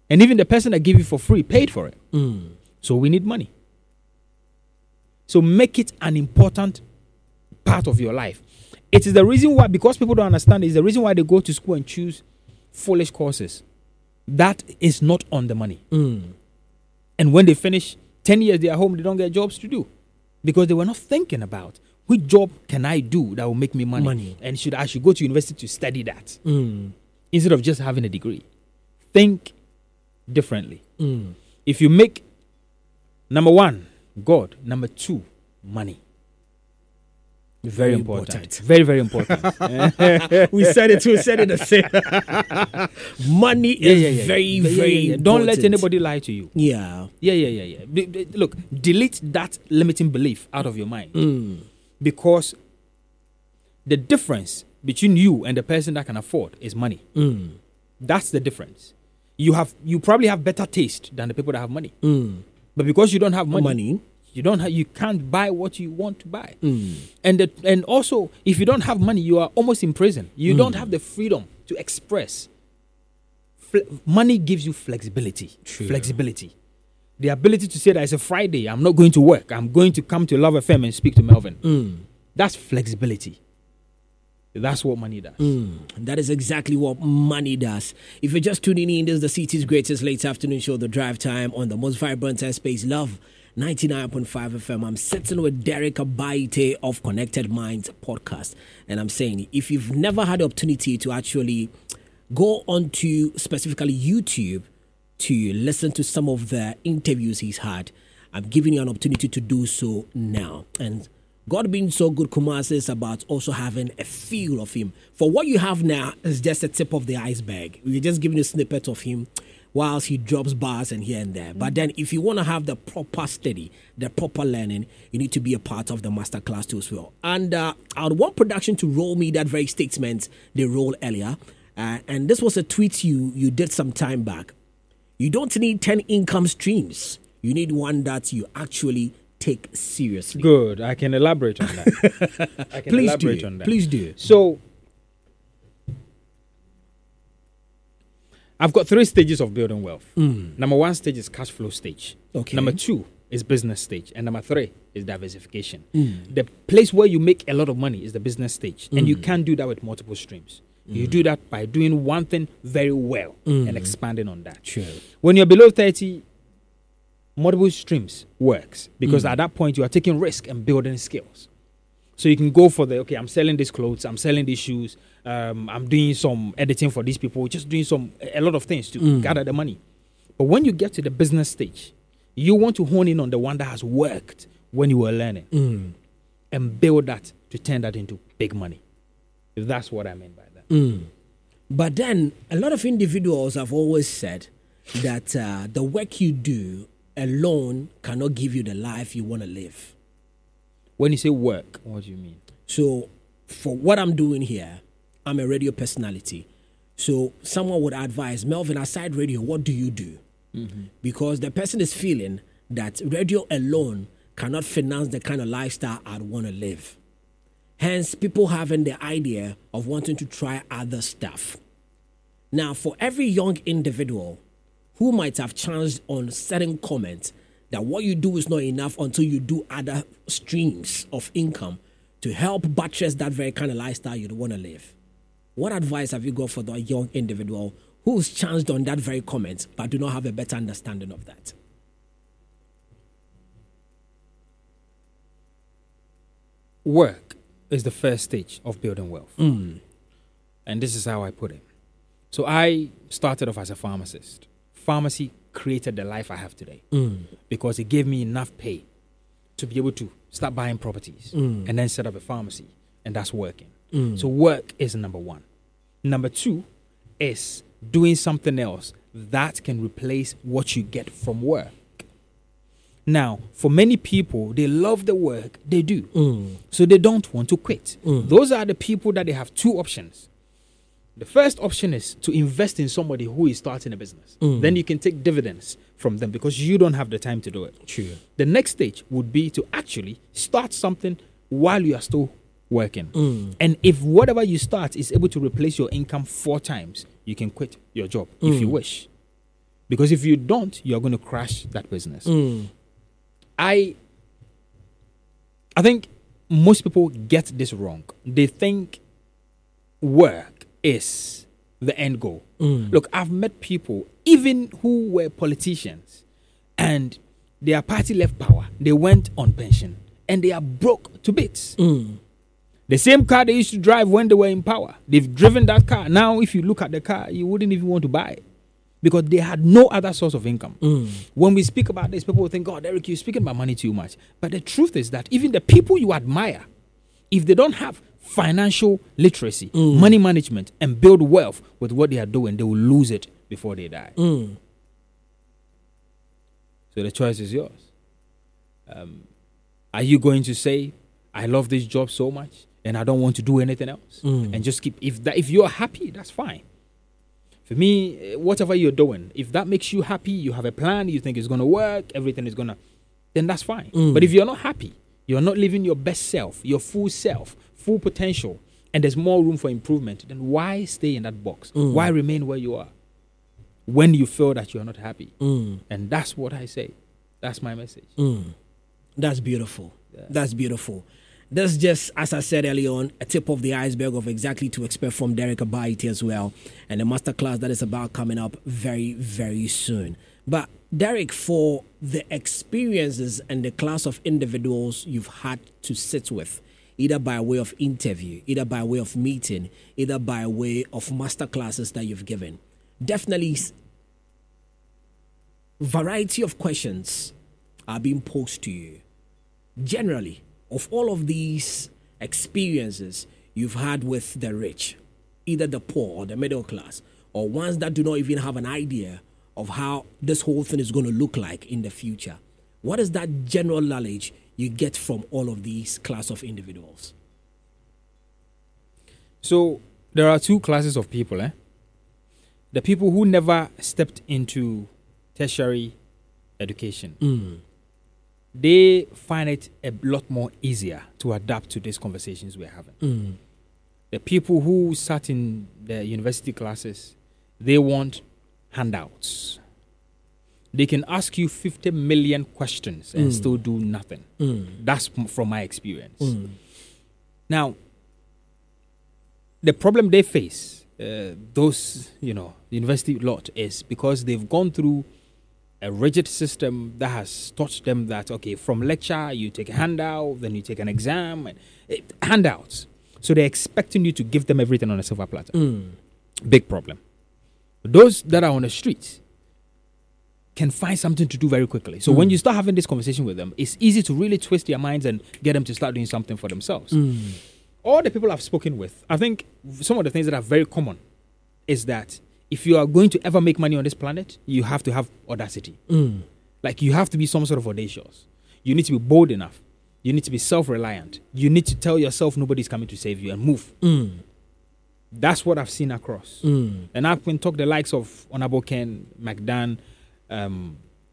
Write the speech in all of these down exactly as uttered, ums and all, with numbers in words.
And even the person that gave you for free paid for it. Mm. So we need money. So make it an important part of your life. It is the reason why, because people don't understand, it's the reason why they go to school and choose foolish courses. That is not on the money. Mm. And when they finish ten years, they are home, they don't get jobs to do. Because they were not thinking about which job can I do that will make me money. Money. And should I should go to university to study that Mm. instead of just having a degree. Think differently. Mm. If you make, number one, God. Number two, money. Very important. important. Very, very important. We said it, we said it the same. Money Yeah, is yeah, yeah. very, Yeah, yeah, very yeah. important. Don't let anybody lie to you. Yeah. Yeah, yeah, yeah, yeah. D- d- Look, delete that limiting belief out of your mind. Mm. Because the difference between you and the person that can afford is money. Mm. That's the difference. You have you probably have better taste than the people that have money. Mm. But because you don't have money, Money. you don't have, you can't buy what you want to buy. Mm. And the, and also, if you don't have money, you are almost in prison. You don't have the freedom to express. Fle- money gives you flexibility. True. Flexibility. The ability to say that it's a Friday, I'm not going to work. I'm going to come to Love F M and speak to Melvin. Mm. That's flexibility. That's what money does. Mm. That is exactly what money does. If you're just tuning in, this is the city's greatest late afternoon show, The Drive Time, on the most vibrant space, Love ninety-nine point five F M. I'm sitting with Derek Abaite of Connected Minds podcast. And I'm saying, if you've never had the opportunity to actually go onto specifically YouTube to listen to some of the interviews he's had, I'm giving you an opportunity to do so now. And God being so good, Kumasi, is about also having a feel of him. For what you have now is just a tip of the iceberg. We're just giving you a snippet of him whilst he drops bars and here and there. But then if you want to have the proper study, the proper learning, you need to be a part of the masterclass too as well. And uh, I would want production to roll me that very statement they rolled earlier. Uh, and this was a tweet you, you did some time back. You don't need ten income streams. You need one that you actually take seriously. Good. I can elaborate on that. I can Please elaborate do. on that. Please do. So, I've got three stages of building wealth. Mm. Number one stage is cash flow stage. Okay. Number two is business stage. And number three is diversification. Mm. The place where you make a lot of money is the business stage. And you Mm. can't do that with multiple streams. You do that by doing one thing very well Mm. and expanding on that. Sure. When you're below thirty, multiple streams works because Mm. at that point you are taking risk and building skills. So you can go for the, okay, I'm selling these clothes, I'm selling these shoes, um, I'm doing some editing for these people, just doing some a lot of things to Mm. gather the money. But when you get to the business stage, you want to hone in on the one that has worked when you were learning Mm. and build that to turn that into big money. If that's what I mean by that. Mm. But then a lot of individuals have always said that uh, the work you do alone cannot give you the life you want to live. When you say work, what do you mean? So for what I'm doing here, I'm a radio personality. So someone would advise, Melvin, aside radio, what do you do? Mm-hmm. Because the person is feeling that radio alone cannot finance the kind of lifestyle I'd want to live. Hence, people having the idea of wanting to try other stuff. Now, for every young individual who might have chanced on certain comments that what you do is not enough until you do other streams of income to help buttress that very kind of lifestyle you'd want to live, what advice have you got for the young individual who's chanced on that very comment but do not have a better understanding of that? Work is the first stage of building wealth. Mm. And this is how I put it. So I started off as a pharmacist. Pharmacy created the life I have today Mm. because it gave me enough pay to be able to start buying properties Mm. and then set up a pharmacy. And that's working. Mm. So work is number one. Number two is doing something else that can replace what you get from work. Now, for many people, they love the work they do. Mm. So they don't want to quit. Mm. Those are the people that they have two options. The first option is to invest in somebody who is starting a business. Mm. Then you can take dividends from them because you don't have the time to do it. True. The next stage would be to actually start something while you are still working. Mm. And if whatever you start is able to replace your income four times, you can quit your job if Mm. you wish. Because if you don't, you're going to crash that business. Mm. I I think most people get this wrong. They think work is the end goal. Mm. Look, I've met people, even who were politicians, and their party left power. They went on pension, and they are broke to bits. Mm. The same car they used to drive when they were in power, they've driven that car. Now, if you look at the car, you wouldn't even want to buy it because they had no other source of income. Mm. When we speak about this, people will think, God, Eric, you're speaking about money too much. But the truth is that even the people you admire, if they don't have financial literacy, Mm. money management, and build wealth with what they are doing, they will lose it before they die. Mm. So the choice is yours. Um, are you going to say, I love this job so much and I don't want to do anything else? Mm. And just keep, if that, if you're happy, that's fine. For me, eh, whatever you're doing, if that makes you happy, you have a plan, you think it's going to work, everything is going to, then that's fine. Mm. But if you're not happy, you're not living your best self, your full self, full potential, and there's more room for improvement, then why stay in that box? Mm. Why remain where you are when you feel that you're not happy? Mm. And that's what I say. That's my message. Mm. That's beautiful. Yeah. That's beautiful. That's just, as I said earlier on, a tip of the iceberg of exactly to expect from Derek Abaite as well, and the masterclass that is about coming up very, very soon. But Derek, for the experiences and the class of individuals you've had to sit with, either by way of interview, either by way of meeting, either by way of masterclasses that you've given, definitely variety of questions are being posed to you. Generally, of all of these experiences you've had with the rich, either the poor or the middle class, or ones that do not even have an idea of how this whole thing is going to look like in the future, what is that general knowledge you get from all of these class of individuals? So there are two classes of people. Eh? The people who never stepped into tertiary education. Mm. They find it a lot more easier to adapt to these conversations we're having. Mm. The people who sat in the university classes, they want handouts. They can ask you fifty million questions and Mm. still do nothing. Mm. That's m- from my experience. Mm. Now, the problem they face, uh, those, you know, the university lot, is because they've gone through a rigid system that has taught them that, okay, from lecture, you take a handout, then you take an exam, and it, handouts. So they're expecting you to give them everything on a silver platter. Mm. Big problem. Those that are on the streets can find something to do very quickly. So Mm. when you start having this conversation with them, it's easy to really twist their minds and get them to start doing something for themselves. Mm. All the people I've spoken with, I think some of the things that are very common is that if you are going to ever make money on this planet, you have to have audacity. Mm. Like, you have to be some sort of audacious. You need to be bold enough. You need to be self-reliant. You need to tell yourself nobody's coming to save you and move. Mm. That's what I've seen across. Mm. And I can talk the likes of Honorable Ken, McDan, um,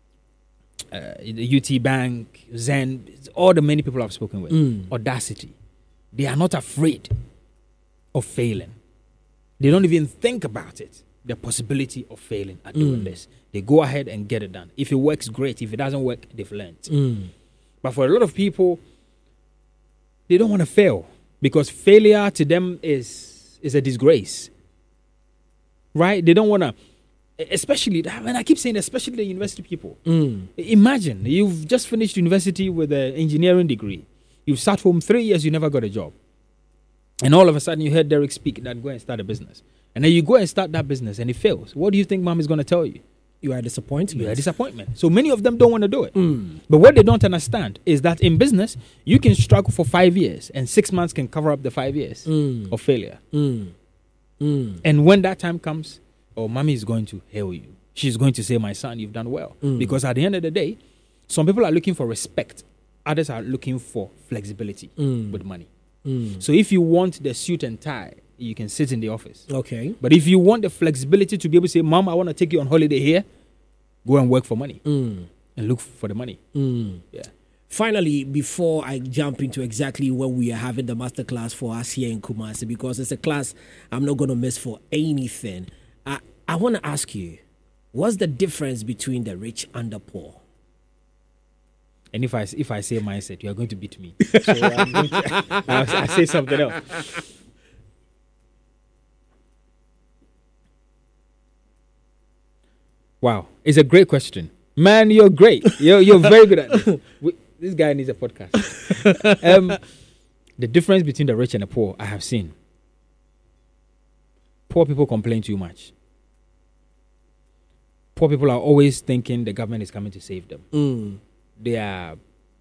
uh, the U T Bank, Zen, all the many people I've spoken with. Mm. Audacity. They are not afraid of failing. They don't even think about it, the possibility of failing at doing Mm. this. They go ahead and get it done. If it works, great. If it doesn't work, they've learned. Mm. But for a lot of people, they don't want to fail because failure to them is, is a disgrace. Right? They don't want to, especially, and I keep saying, especially the university people. Mm. Imagine you've just finished university with an engineering degree. You've sat home three years, you never got a job. And all of a sudden you heard Derek speak that go and start a business. And then you go and start that business and it fails. What do you think mom is going to tell you? You are a disappointment. You're a disappointment. So many of them don't want to do it. Mm. But what they don't understand is that in business, you can struggle for five years and six months can cover up the five years Mm. of failure. Mm. Mm. And when that time comes, oh, mommy is going to hail you. She's going to say, my son, you've done well. Mm. Because at the end of the day, some people are looking for respect. Others are looking for flexibility Mm. with money. Mm. So if you want the suit and tie, you can sit in the office. Okay. But if you want the flexibility to be able to say, Mom, I want to take you on holiday here, go and work for money Mm. and look for the money. Mm. Yeah. Finally, before I jump into exactly when we are having the masterclass for us here in Kumasi, because it's a class I'm not going to miss for anything, I, I want to ask you, What's the difference between the rich and the poor? And if I if I say mindset, you are going to beat me. So I'm going to, I'll, I'll say something else. Wow, it's a great question, man. You're great. You're you're very good at this. We, this guy needs a podcast. um, the difference between the rich and the poor, I have seen. Poor people complain too much. Poor people are always thinking the government is coming to save them. Mm. They are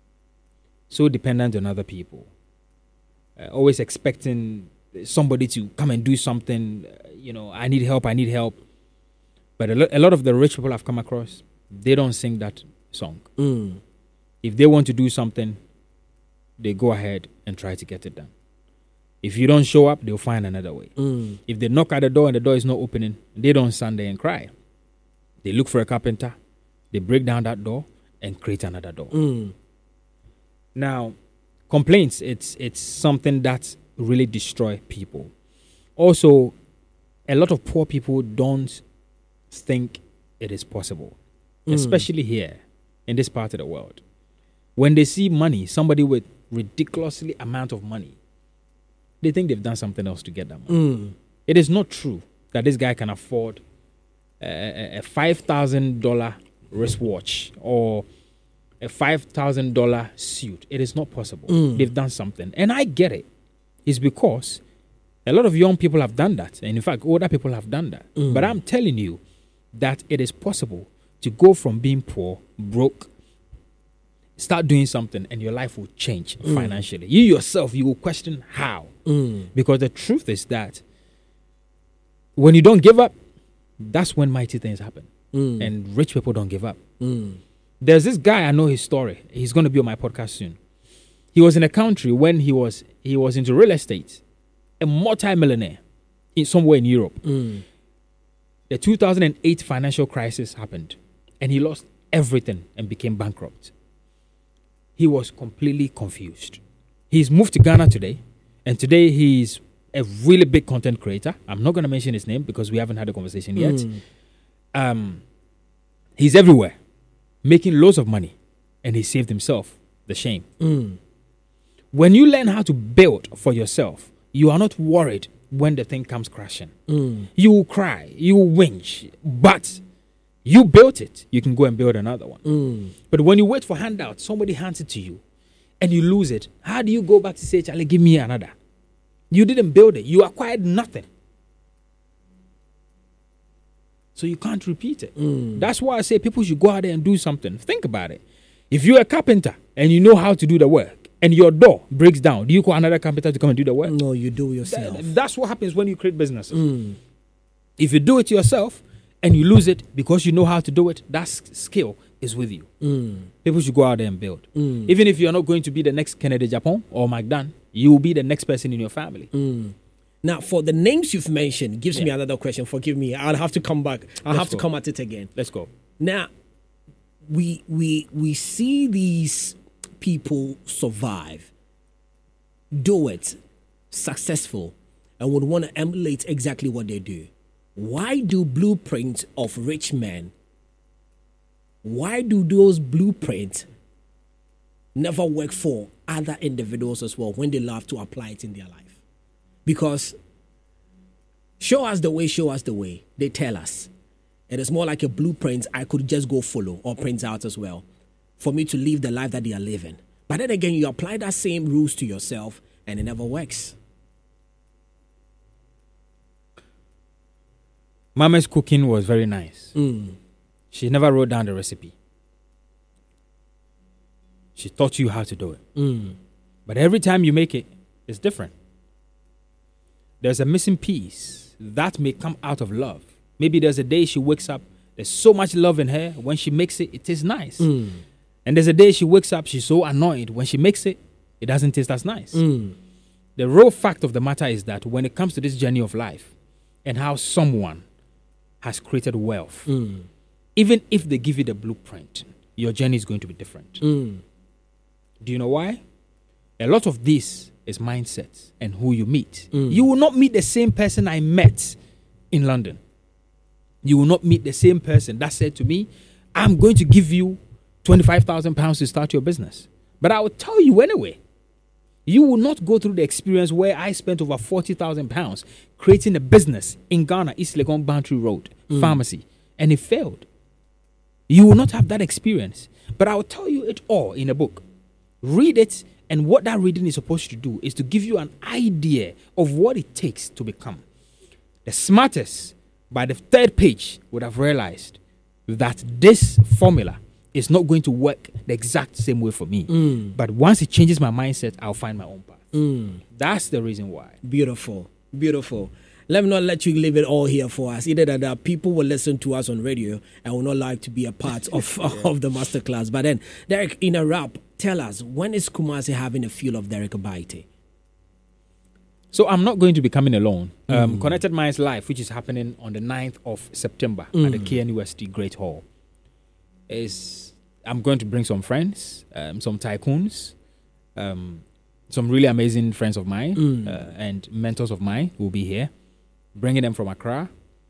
so dependent on other people, uh, always expecting somebody to come and do something. Uh, you know, I need help, I need help. But a, lo- a lot of the rich people I've come across, they don't sing that song. Mm. If they want to do something, they go ahead and try to get it done. If you don't show up, they'll find another way. Mm. If they knock at the door and the door is not opening, they don't stand there and cry. They look for a carpenter, they break down that door and create another door. Mm. Now, complaints, it's it's something that really destroy people. Also, a lot of poor people don't think it is possible, Mm. especially here in this part of the world. When they see money, somebody with ridiculously amount of money, they think they've done something else to get that money. Mm. It is not true that this guy can afford a, a five thousand dollars wristwatch or a five thousand dollars suit. It is not possible. Mm. They've done something. And I get it. It's because a lot of young people have done that. And in fact, older people have done that. Mm. But I'm telling you that it is possible to go from being poor, broke, start doing something, and your life will change Mm. financially. You yourself, you will question how. Mm. Because the truth is that when you don't give up, that's when mighty things happen. Mm. And rich people don't give up. Mm. There's this guy, I know his story. He's going to be on my podcast soon. He was in a country when he was he was into real estate, a multi-millionaire in somewhere in Europe. Mm. The two thousand eight financial crisis happened, and he lost everything and became bankrupt. He was completely confused. He's moved to Ghana today, and today he's a really big content creator. I'm not going to mention his name because we haven't had a conversation yet. Mm. Um, he's everywhere, making loads of money, and he saved himself the shame. Mm. When you learn how to build for yourself, you are not worried when the thing comes crashing. Mm. You will cry, you will whinge, but you built it. You can go and build another one. Mm. But when you wait for handouts, somebody hands it to you, and you lose it. How do you go back to say, Charlie, give me another? You didn't build it. You acquired nothing. So you can't repeat it. Mm. That's why I say people should go out there and do something. Think about it. If you're a carpenter and you know how to do the work, and your door breaks down, do you call another carpenter to come and do the work? No, you do yourself. Th- that's what happens when you create businesses. Mm. If you do it yourself and you lose it because you know how to do it, that s- skill is with you. Mm. People should go out there and build. Mm. Even if you're not going to be the next Kennedy Japan or McDonald, you will be the next person in your family. Mm. Now, for the names you've mentioned, gives me Yeah. another question. Forgive me. I'll have to come back. I'll Let's have to go. come at it again. Let's go. Now, we we we see these people survive, do it, successful, and would want to emulate exactly what they do. Why do blueprints of rich men? Why do those blueprints never work for other individuals as well when they love to apply it in their life? Because show us the way, show us the way. They tell us. It is more like a blueprint I could just go follow or print out as well for me to live the life that they are living. But then again, you apply that same rules to yourself and it never works. Mama's cooking was very nice. Mm. She never wrote down the recipe. She taught you how to do it. Mm. But every time you make it, it's different. There's a missing piece that may come out of love. Maybe there's a day she wakes up, there's so much love in her. When she makes it, it tastes nice. Mm. And there's a day she wakes up, she's so annoyed. When she makes it, it doesn't taste as nice. Mm. The real fact of the matter is that when it comes to this journey of life and how someone has created wealth, Mm. even if they give you the blueprint, your journey is going to be different. Mm. Do you know why? A lot of this is mindset and who you meet. Mm. You will not meet the same person I met in London. You will not meet the same person that said to me, I'm going to give you twenty-five thousand pounds to start your business. But I will tell you anyway, you will not go through the experience where I spent over forty thousand pounds creating a business in Ghana, East Legon Bantry Road, mm. pharmacy, and it failed. You will not have that experience. But I will tell you it all in a book. Read it, and what that reading is supposed to do is to give you an idea of what it takes to become. The smartest, by the third page, would have realized that this formula is not going to work the exact same way for me. Mm. But once it changes my mindset, I'll find my own path. Mm. That's the reason why. Beautiful. Beautiful. Let me not let you leave it all here for us. Either that uh, people will listen to us on radio and will not like to be a part of, yeah. of the masterclass. But then, Derek, in a wrap, tell us, when is Kumasi having a feel of Derek Abaite? So I'm not going to be coming alone. Mm. Um, Connected Minds Live, which is happening on the ninth of September mm. at the K N U S T Great Hall, is I'm going to bring some friends, um, some tycoons, um, some really amazing friends of mine mm. uh, and mentors of mine who will be here, bringing them from Accra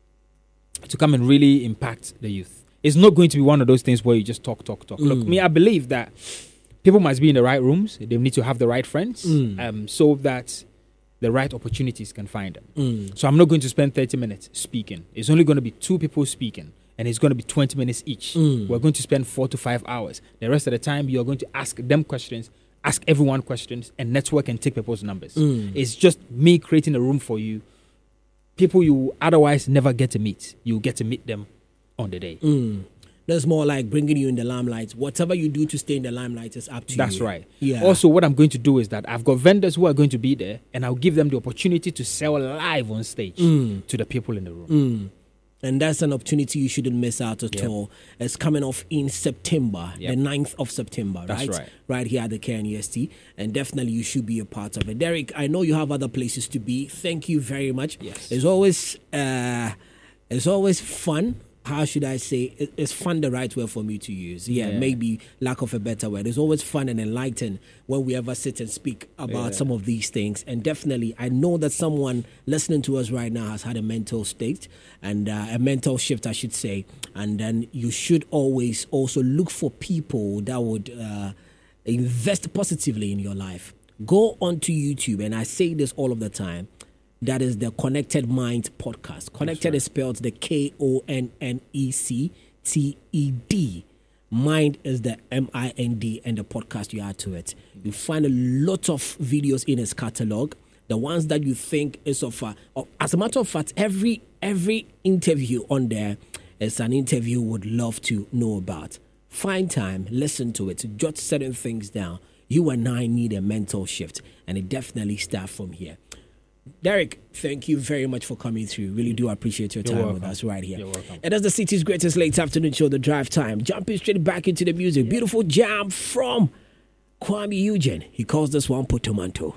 to come and really impact the youth. It's not going to be one of those things where you just talk, talk, talk. Mm. Look, me, I believe that people must be in the right rooms. They need to have the right friends mm. um, so that the right opportunities can find them. Mm. So I'm not going to spend thirty minutes speaking. It's only going to be two people speaking, and it's going to be twenty minutes each. Mm. We're going to spend four to five hours. The rest of the time, you're going to ask them questions, ask everyone questions, and network and take people's numbers. Mm. It's just me creating a room for you. People you otherwise never get to meet. You get to meet them on the day. Mm. That's more like bringing you in the limelight. Whatever you do to stay in the limelight is up to That's you. That's right. Yeah. Also, what I'm going to do is that I've got vendors who are going to be there, and I'll give them the opportunity to sell live on stage mm. to the people in the room. Mm. And that's an opportunity you shouldn't miss out at yep. all. It's coming off in September, yep. the ninth of September, that's right? right? Right here at the K N U S T. And definitely you should be a part of it. Derek, I know you have other places to be. Thank you very much. Yes. It's always, uh, it's always fun. How should I say? It's fun, the right word for me to use. Yeah, yeah, maybe lack of a better word. It's always fun and enlightening when we ever sit and speak about yeah. some of these things. And definitely, I know that someone listening to us right now has had a mental state and uh, a mental shift, I should say. And then you should always also look for people that would uh, invest positively in your life. Go onto YouTube, and I say this all of the time. That is the Connected Mind podcast. Connected right. is spelled the K O N N E C T E D. Mind is the M I N D, and the podcast you add to it. You find a lot of videos in his catalog. The ones that you think is of, uh, of as a matter of fact, every every interview on there is an interview you would love to know about. Find time, listen to it, jot certain things down. You and I need a mental shift, and it definitely starts from here. Derek, thank you very much for coming through. Really do appreciate your You're time welcome. with us right here. You're welcome. And that's the city's greatest late afternoon show, The Drive Time. Jumping straight back into the music. Yeah. Beautiful jam from Kwame Eugene. He calls this one Potomanto.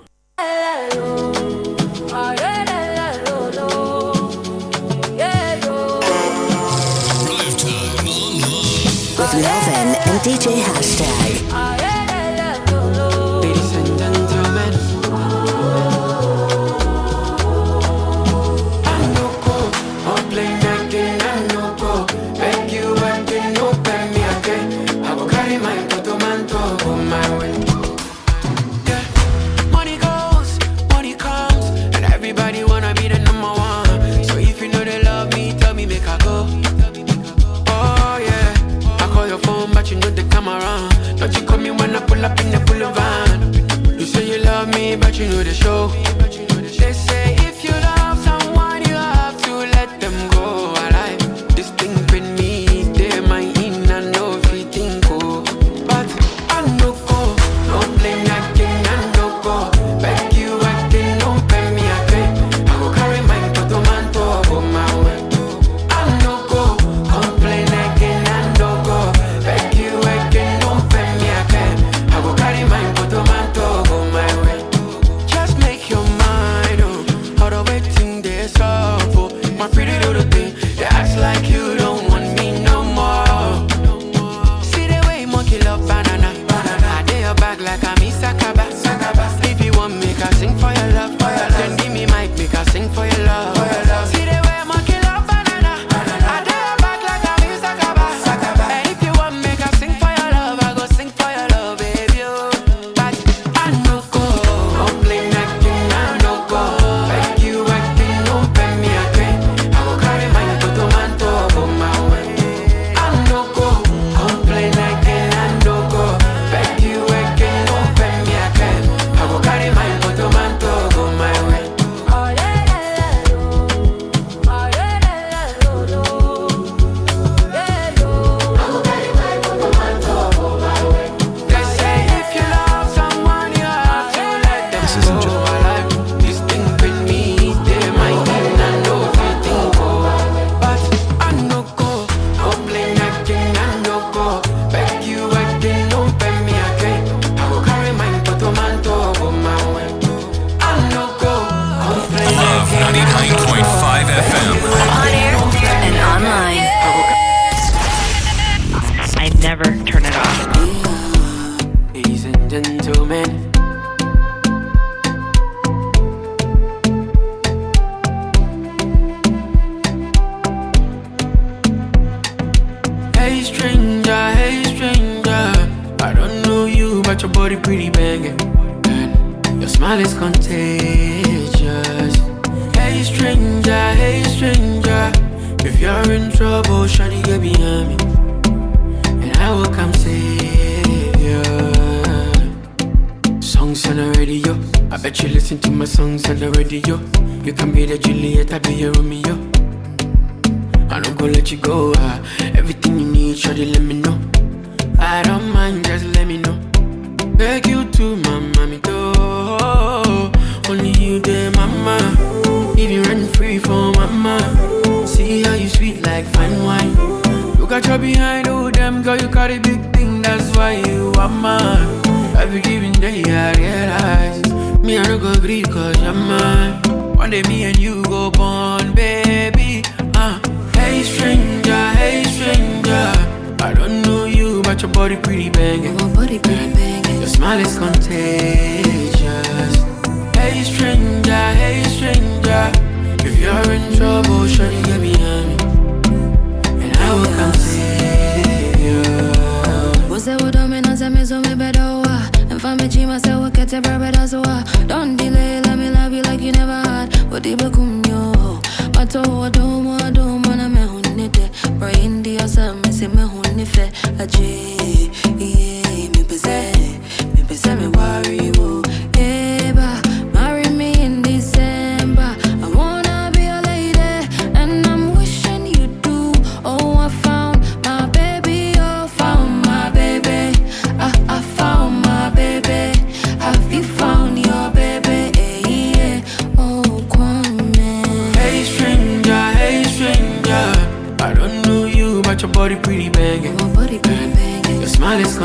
With Melvin and D J Hashtag. Ladies and gentlemen, I no go, I'm playing again, I no go. Beg you again, no beg me again. I will carry my portmanteau on my way. Yeah, money goes, money comes, and everybody wanna be the number one. So if you know they love me, tell me make I go. Oh yeah. Call your phone, but you know they come around. Don't you call me when I pull up in the pull van? You say you love me, but you know the show. They say if you love someone, you have to let them go. Alive, this thing been me, they might in and know if you think oh. But I no go, don't blame that king, I no go. Beg you again, don't pay me again. I will carry my portmanteau on my way. I no go, complain again, I no go. Beg you again, don't pay me again. I will carry my portmanteau on my way. Just make your never turn it off. Ladies and gentlemen. Hey stranger, hey stranger, I don't know you, but your body pretty banging, and your smile is contagious. Hey stranger, hey stranger, if you're in trouble, shawty get behind me, and I will come save you. Songs on the radio, I bet you listen to my songs on the radio. You can be the Juliet, I be your Romeo. I don't go let you go. Uh, everything you need, shawty, let me know. I don't mind, just let me know. Beg you to my mommy, though. Only you there, mama. Even run free for mama. See how you sweet like fine wine. Look at your behind, oh damn girl, you got a big thing, that's why you are mine. Every given day I realize me I don't go agree cause you're mine. One day me and you go born, baby. Uh. Hey stranger, hey stranger, I don't know you, but your body pretty banging. Your body pretty banging. Your smile is contagious. Hey stranger, hey stranger, if you're in trouble, shawty get behind me, and I will come save you. Você o dominante me so me better wa. And for me chima say we get a better so wa. Don't delay, let me love you like you never had. What do you come yo? But oh, do mo do mo na me hunite. Bro India sa me se me hunife. Aje, yeah, me pese, me pese me worry wo. Yeah, ba, marry me in December. I wanna be a lady, and I'm wishing you do. Oh, I found my baby, oh, found my baby. I, I found my baby. Have you found your baby? Eh, yeah. Oh, Kwame. Hey stranger, hey stranger, I don't know you, but your body pretty banging. Your body pretty banging. Your smile is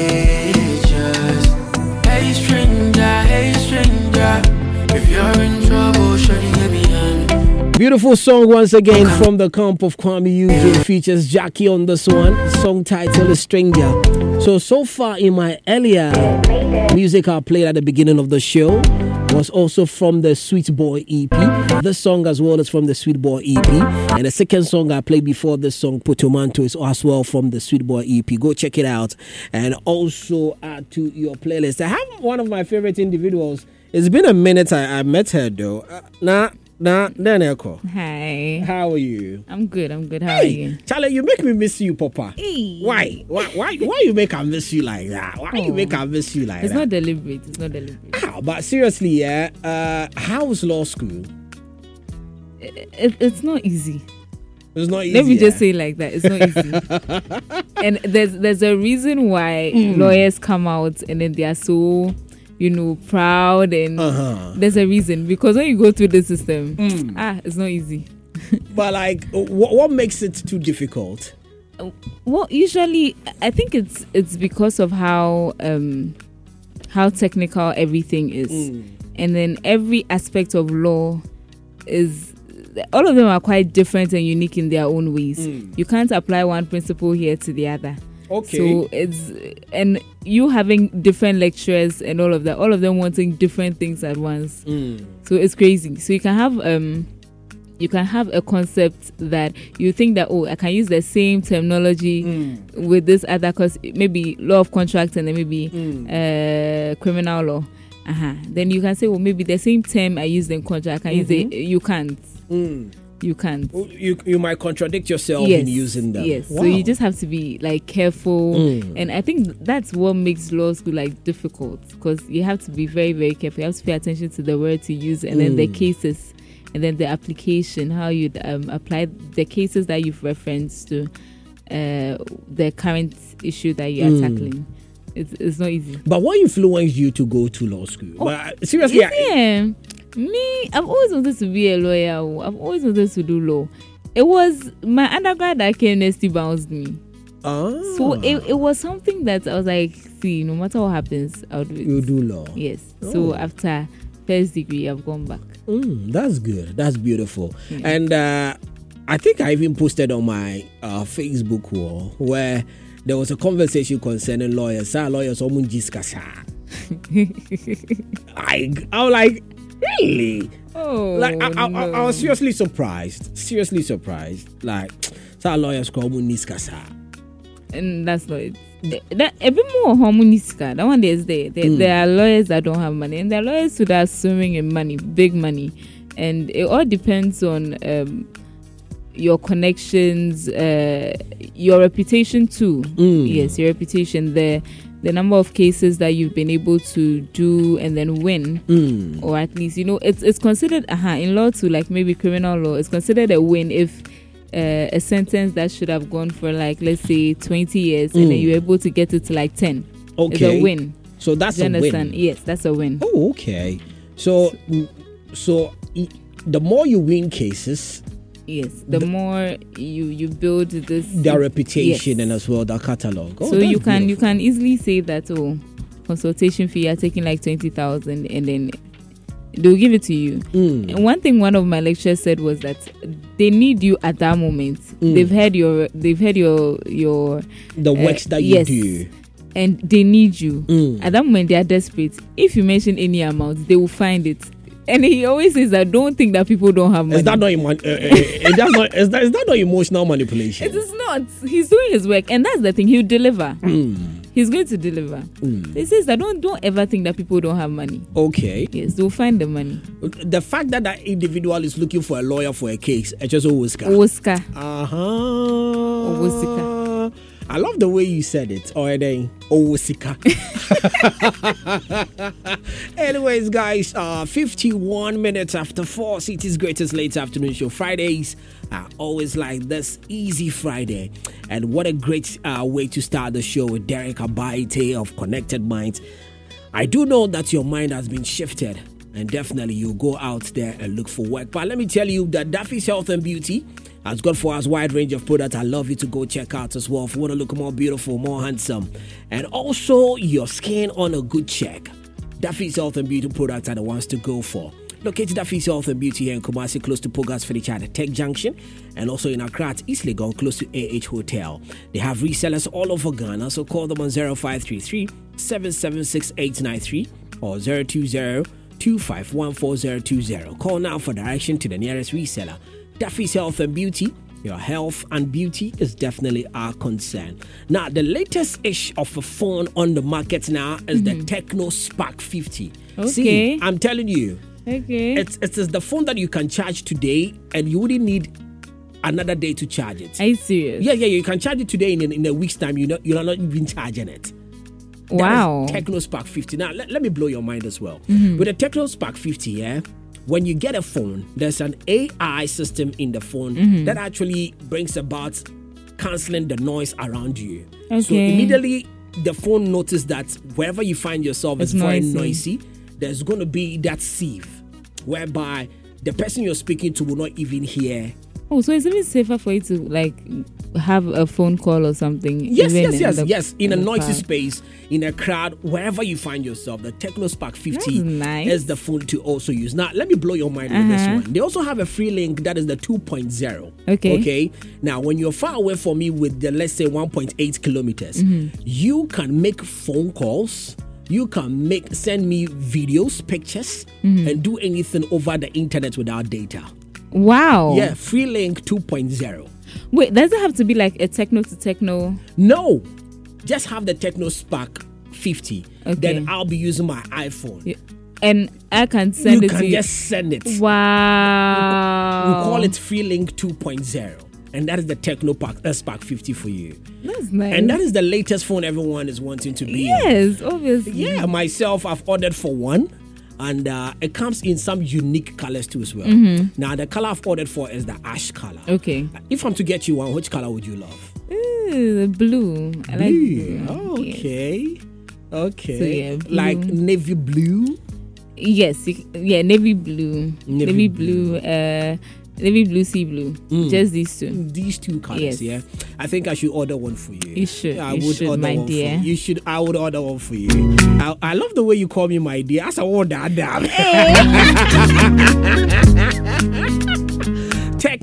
contagious. Hey stranger, hey stranger, if you're in trouble, shawty get behind me. Beautiful song once again from the camp of Kwame Eugene. Features Jackie on this one. The song title is Stranger. So, so far in my earlier music I played at the beginning of the show was also from the Sweet Boy E P. This song as well is from the Sweet Boy E P. And the second song I played before this song, Potomanto, is as well from the Sweet Boy E P. Go check it out and also add to your playlist. I have one of my favorite individuals. It's been a minute I, I met her though. Uh, nah. Nah, Naneko. Hi. How are you? I'm good. I'm good. How Hey, are you? Charlie, you make me miss you, Papa. Hey. Why? Why? Why? Why you make I miss you like that? Why you Oh. make I miss you like It's that? not deliberate. It's not deliberate. Ah, but seriously, yeah. Uh, how's law school? It, it, it's not easy. It's not easy. Let me just yeah? say it like that. It's not easy. And there's there's a reason why lawyers come out and then they are so, you know, proud and Uh-huh. there's a reason because when you go through the system, ah, it's not easy. But like, what, what makes it too difficult? Well, usually I think it's it's because of how um how technical everything is, and then every aspect of law is all of them are quite different and unique in their own ways. You can't apply one principle here to the other. Okay. So it's and you having different lecturers and all of that, all of them wanting different things at once. So it's crazy. So you can have um you can have a concept that you think that, oh, I can use the same terminology with this other, because maybe law of contract and then maybe uh, criminal law. Uh-huh. Then you can say, well, maybe the same term I use in contract, I can use it. You can't. Mm. You can't. You you might contradict yourself Yes. in using them. Yes. Wow. So you just have to be like careful, Mm. and I think that's what makes law school like difficult, because you have to be very very careful. You have to pay attention to the words you use, and then the Mm. cases, and then the application, how you um, apply the cases that you've referenced to uh, the current issue that you are Mm. tackling. It's it's not easy. But what influenced you to go to law school? Oh, But seriously, I- Yeah. Me, I've always wanted to be a lawyer. oh. I've always wanted to do law. It was my undergrad that came next to bounced me. ah, So it, it was something that I was like, see, no matter what happens, I'll do it. you do law. Yes. Oh. So after first degree, I've gone back. Mm, that's good. That's beautiful. And uh, I think I even posted on my uh, Facebook wall where there was a conversation concerning lawyers. Sa lawyers omun jiskasa. I I'm like, really? Oh, Like I, I, I, no. I was seriously surprised. Seriously surprised. Like sa lawyers omun jiskasa. And that's not it. Th- That a bit more harmoniska. That one is there. There, Mm. there are lawyers that don't have money, and there are lawyers who are swimming in money, big money, and it all depends on um, your connections, uh, your reputation too. Mm. Yes, your reputation. The the number of cases that you've been able to do and then win, Mm. or at least you know it's it's considered uh in law too, like maybe criminal law. It's considered a win if. Uh, a sentence that should have gone for like let's say twenty years and then Mm. you're able to get it to like ten. It's Okay. a win. So that's Do you a understand? win. Yes, that's a win. Oh, okay. So, mm, so i- the more you win cases, Yes, the, more you you build this their reputation yes. and as well their catalog. Oh, so that's you can you beautiful. can easily say that oh consultation fee are taking like twenty thousand and then they'll give it to you. Mm. And one thing one of my lecturers said was that they need you at that moment. Mm. They've heard your they've heard your your the uh, works that you yes. do. and they need you. Mm. At that moment, they are desperate. If you mention any amount, they will find it. And he always says that don't think that people don't have money. Is that not, emo- uh, uh, is that not is that, is that not emotional manipulation? It is not. He's doing his work, and that's the thing. He'll deliver. Mm. He's going to deliver. Mm. He says that don't don't ever think that people don't have money. Okay. Yes, they'll find the money. The fact that that individual is looking for a lawyer for a case, it's just always Oscar. Uh huh. Owosika. I love the way you said it. Or then Owosika. Anyways, guys, uh, fifty-one minutes after four, City's greatest late afternoon show. Fridays are always like this, easy Friday. And what a great uh, way to start the show with Derek Abaite of Connected Minds. I do know that your mind has been shifted, and definitely you'll go out there and look for work. But let me tell you that Daffy's Health and Beauty has got for us a wide range of products. I love you to go check out as well if you want to look more beautiful, more handsome, and also your skin on a good check. Daffy's Health and Beauty products are the ones to go for. Located Daffy's Health and Beauty here in Kumasi, close to Pogas Furniture at the Tech Junction, and also in Accra at East Legon, close to A H Hotel. They have resellers all over Ghana, so call them on zero five three three, seven seven six, eight nine three or zero two zero, two five one four zero two zero. Call now for direction to the nearest reseller. Daffy's Health and Beauty. Your health and beauty is definitely our concern. Now, the latest ish of a phone on the market now is the Tecno Spark fifty. Okay. See, I'm telling you, Okay. it's it's the phone that you can charge today, and you wouldn't need another day to charge it. Are you serious? Yeah, yeah, you can charge it today in in a week's time. You know, you're not even charging it. That Wow. is Tecno Spark fifty. Now, let, let me blow your mind as well. With the Tecno Spark fifty, yeah, when you get a phone, there's an A I system in the phone that actually brings about canceling the noise around you. So Okay. immediately, the phone notices that wherever you find yourself is It's very noisy. noisy. There's going to be that sieve whereby the person you're speaking to will not even hear. Oh, so it's even safer for you to like have a phone call or something. Yes, even yes, in yes, the- yes. In a the noisy car. space, in a crowd, wherever you find yourself, the Tecno Spark fifty That's nice. is the phone to also use. Now, let me blow your mind with Uh-huh. this one. They also have a free link that is the two point oh. Okay. Okay. Now, when you're far away from me with the, let's say, one point eight kilometers, Mm-hmm. you can make phone calls. You can make send me videos, pictures, Mm-hmm. and do anything over the internet without data. Wow. Yeah, free link two point oh. Wait, does it have to be like a techno to techno? No, just have the Tecno Spark fifty. Okay. Then I'll be using my iPhone. Yeah. And I can send you it can to you. just send it. Wow. We call it Free Link two point oh. And that is the Tecno Park, uh, Spark fifty for you. That's nice. And that is the latest phone everyone is wanting to be on. yes, obviously. Yeah, myself, I've ordered for one. And uh, it comes in some unique colors too as well. Now, the color I've ordered for is the ash color. Mm-hmm. Okay. If I'm to get you one, which color would you love? Ooh, the blue. I like blue. Oh, Yes. okay. Okay. So, yeah, blue. Like navy blue. Yes, you- yeah, navy blue, Navy navy, blue, uh, navy blue, sea blue. Just these two. These two colors, Yes. yeah. I think I should order one for you. You should, Yeah, I you would should, order my one dear. For you. you should. I would order one for you. I, I love the way you call me my dear. As I order that. Tecno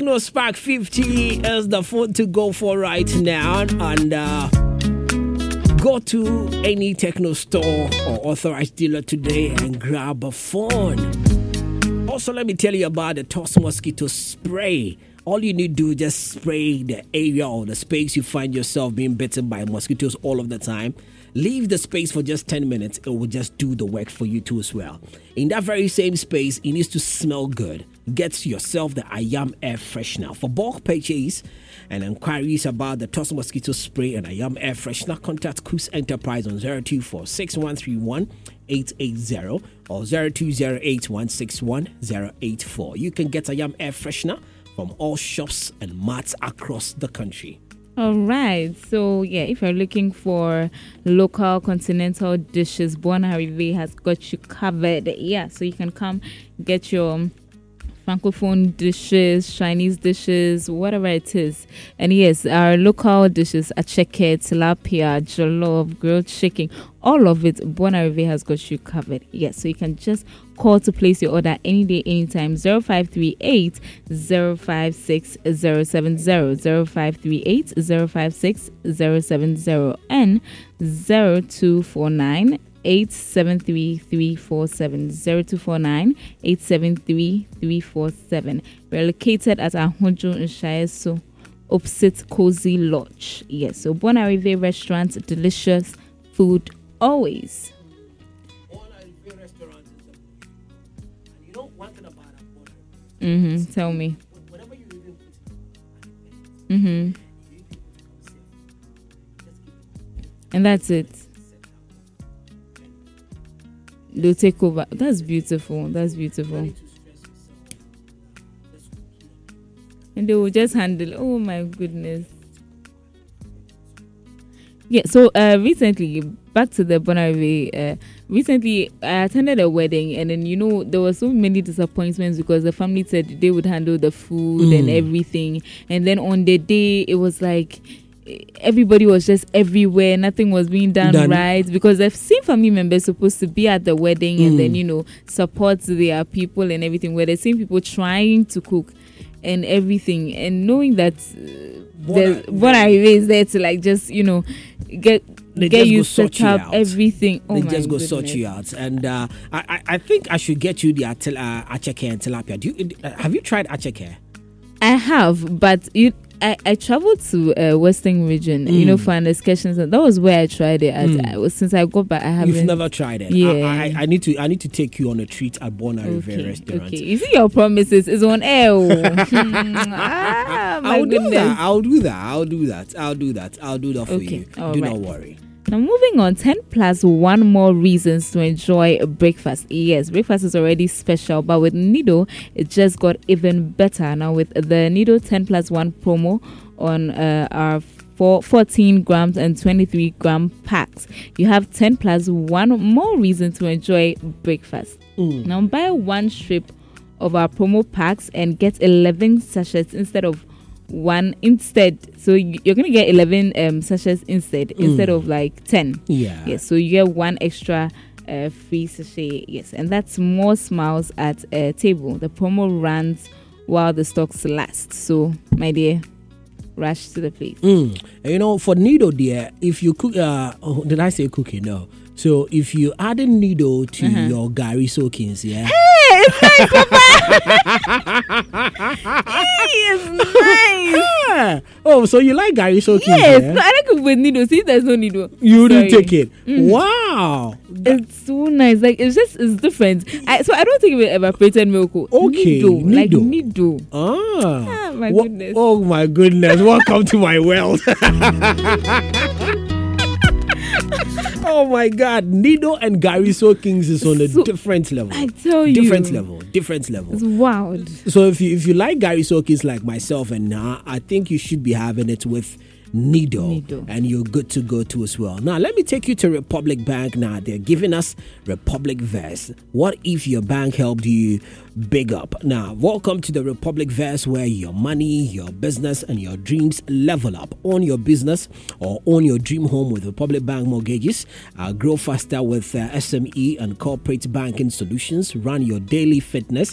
Techno Spark fifty is the phone to go for right now. And uh, go to any techno store or authorized dealer today and grab a phone. Also, let me tell you about the Toss Mosquito Spray. All you need to do is just spray the area or the space you find yourself being bitten by mosquitoes all of the time. Leave the space for just ten minutes. It will just do the work for you too as well. In that very same space, it needs to smell good. Get yourself the I Am Air Freshener. For bulk purchase and inquiries about the Toss Mosquito Spray and I Am Air Freshener, contact Cruise Enterprise on zero two four six one three one eight eight zero or zero two zero eight one six one zero eight four. You can get I Am Air Freshener from all shops and marts across the country. All right. So, yeah, if you're looking for local continental dishes, Bonarive has got you covered. Yeah, so you can come get your Francophone dishes, Chinese dishes, whatever it is. And yes, our local dishes, acheke, tilapia, jollof, grilled chicken, all of it, Bonarive has got you covered. Yes, so you can just call to place your order any day, anytime. zero five three eight, zero five six, zero seven zero, zero five three eight, zero five six, zero seven zero, and zero two four nine, eight seven three, three four seven, zero two four nine, eight seven three, three four seven. We're located at Ahunju in Shayeso, opposite Cozy Lodge. Yes, so Bonarive Restaurant, delicious food always. Bonarive Restaurant is the, and you know one thing about Bonarive. Mm-hmm. Tell me. Whatever you even put, Mm-hmm. And that's it. They'll take over. That's beautiful. That's beautiful. And they will just handle. Oh my goodness. Yeah. So uh, recently, back to the Bonarive. Uh, recently, I attended a wedding, and then you know there were so many disappointments because the family said they would handle the food Mm. and everything, and then on the day it was like everybody was just everywhere. Nothing was being done, Done. right because the same family members supposed to be at the wedding Mm. and then you know support their people and everything. Where the same people trying to cook and everything, and knowing that uh, the Bonarive is there to like just you know get They get just you go sort set you up out. everything. Oh They my just go goodness. sort you out. And uh, I, I I think I should get you the atel- uh, acheke and tilapia. Do you, uh, have you tried acheke? I have, but you. I, I traveled to uh, Western region, you know, for an excursion. And that was where I tried it. At. Mm. I was, since I got back, I haven't. You've never tried it. Yeah. I, I, I need to I need to take you on a treat at Bonarive Okay, Restaurant. okay. You see, your promises is on air. oh. Hmm, ah, my I'll do goodness. that. I'll do that. I'll do that. I'll do that. I'll do that for Okay, you. all do right. not worry. Now, moving on, ten plus one more reasons to enjoy breakfast. Yes, breakfast is already special, but with Nido, it just got even better. Now, with the Nido ten plus one promo on uh, our four, fourteen grams and twenty-three gram packs, you have ten plus one more reason to enjoy breakfast. Mm. Now, buy one strip of our promo packs and get eleven sachets instead of one instead. So you- you're gonna get eleven um, sachets instead instead of like ten. Yeah. Yes. So you get one extra uh, free sachet. Yes, and that's more smiles at a table. The promo runs while the stocks last. So my dear, rush to the place. Mm. And you know, for Nido, dear, if you cook, uh, oh, did I say cooking? No. So if you add a Nido to Uh-huh. your Gary soakings, yeah. It's nice. Ah, oh, so you like Gary soakings? Yes. yeah? No, I don't cook with needle. See, there's no needle. You didn't Sorry. take it. Mm. Wow. It's so nice. Like it's just it's different. I, so I don't think with evaporated milk. Okay, Nido, like Nido. Nido. Ah. Ah, my Wha- goodness. Oh my goodness. Welcome to my world. Oh my God. Nido and Gary soakings is on a So- different level. I tell you, different level. Different level. It's wild. So if you if you like Gary soakings like myself and uh, I think you should be having it with Nido, Nido. and you're good to go too as well. Now let me take you to Republic Bank. Now they're giving us Republic Vest. What if your bank helped you big up? Now welcome to the Republic Vest, where your money, your business, and your dreams level up. Own your business or own your dream home with Republic Bank mortgages. Uh, grow faster with uh, S M E and corporate banking solutions. Run your daily fitness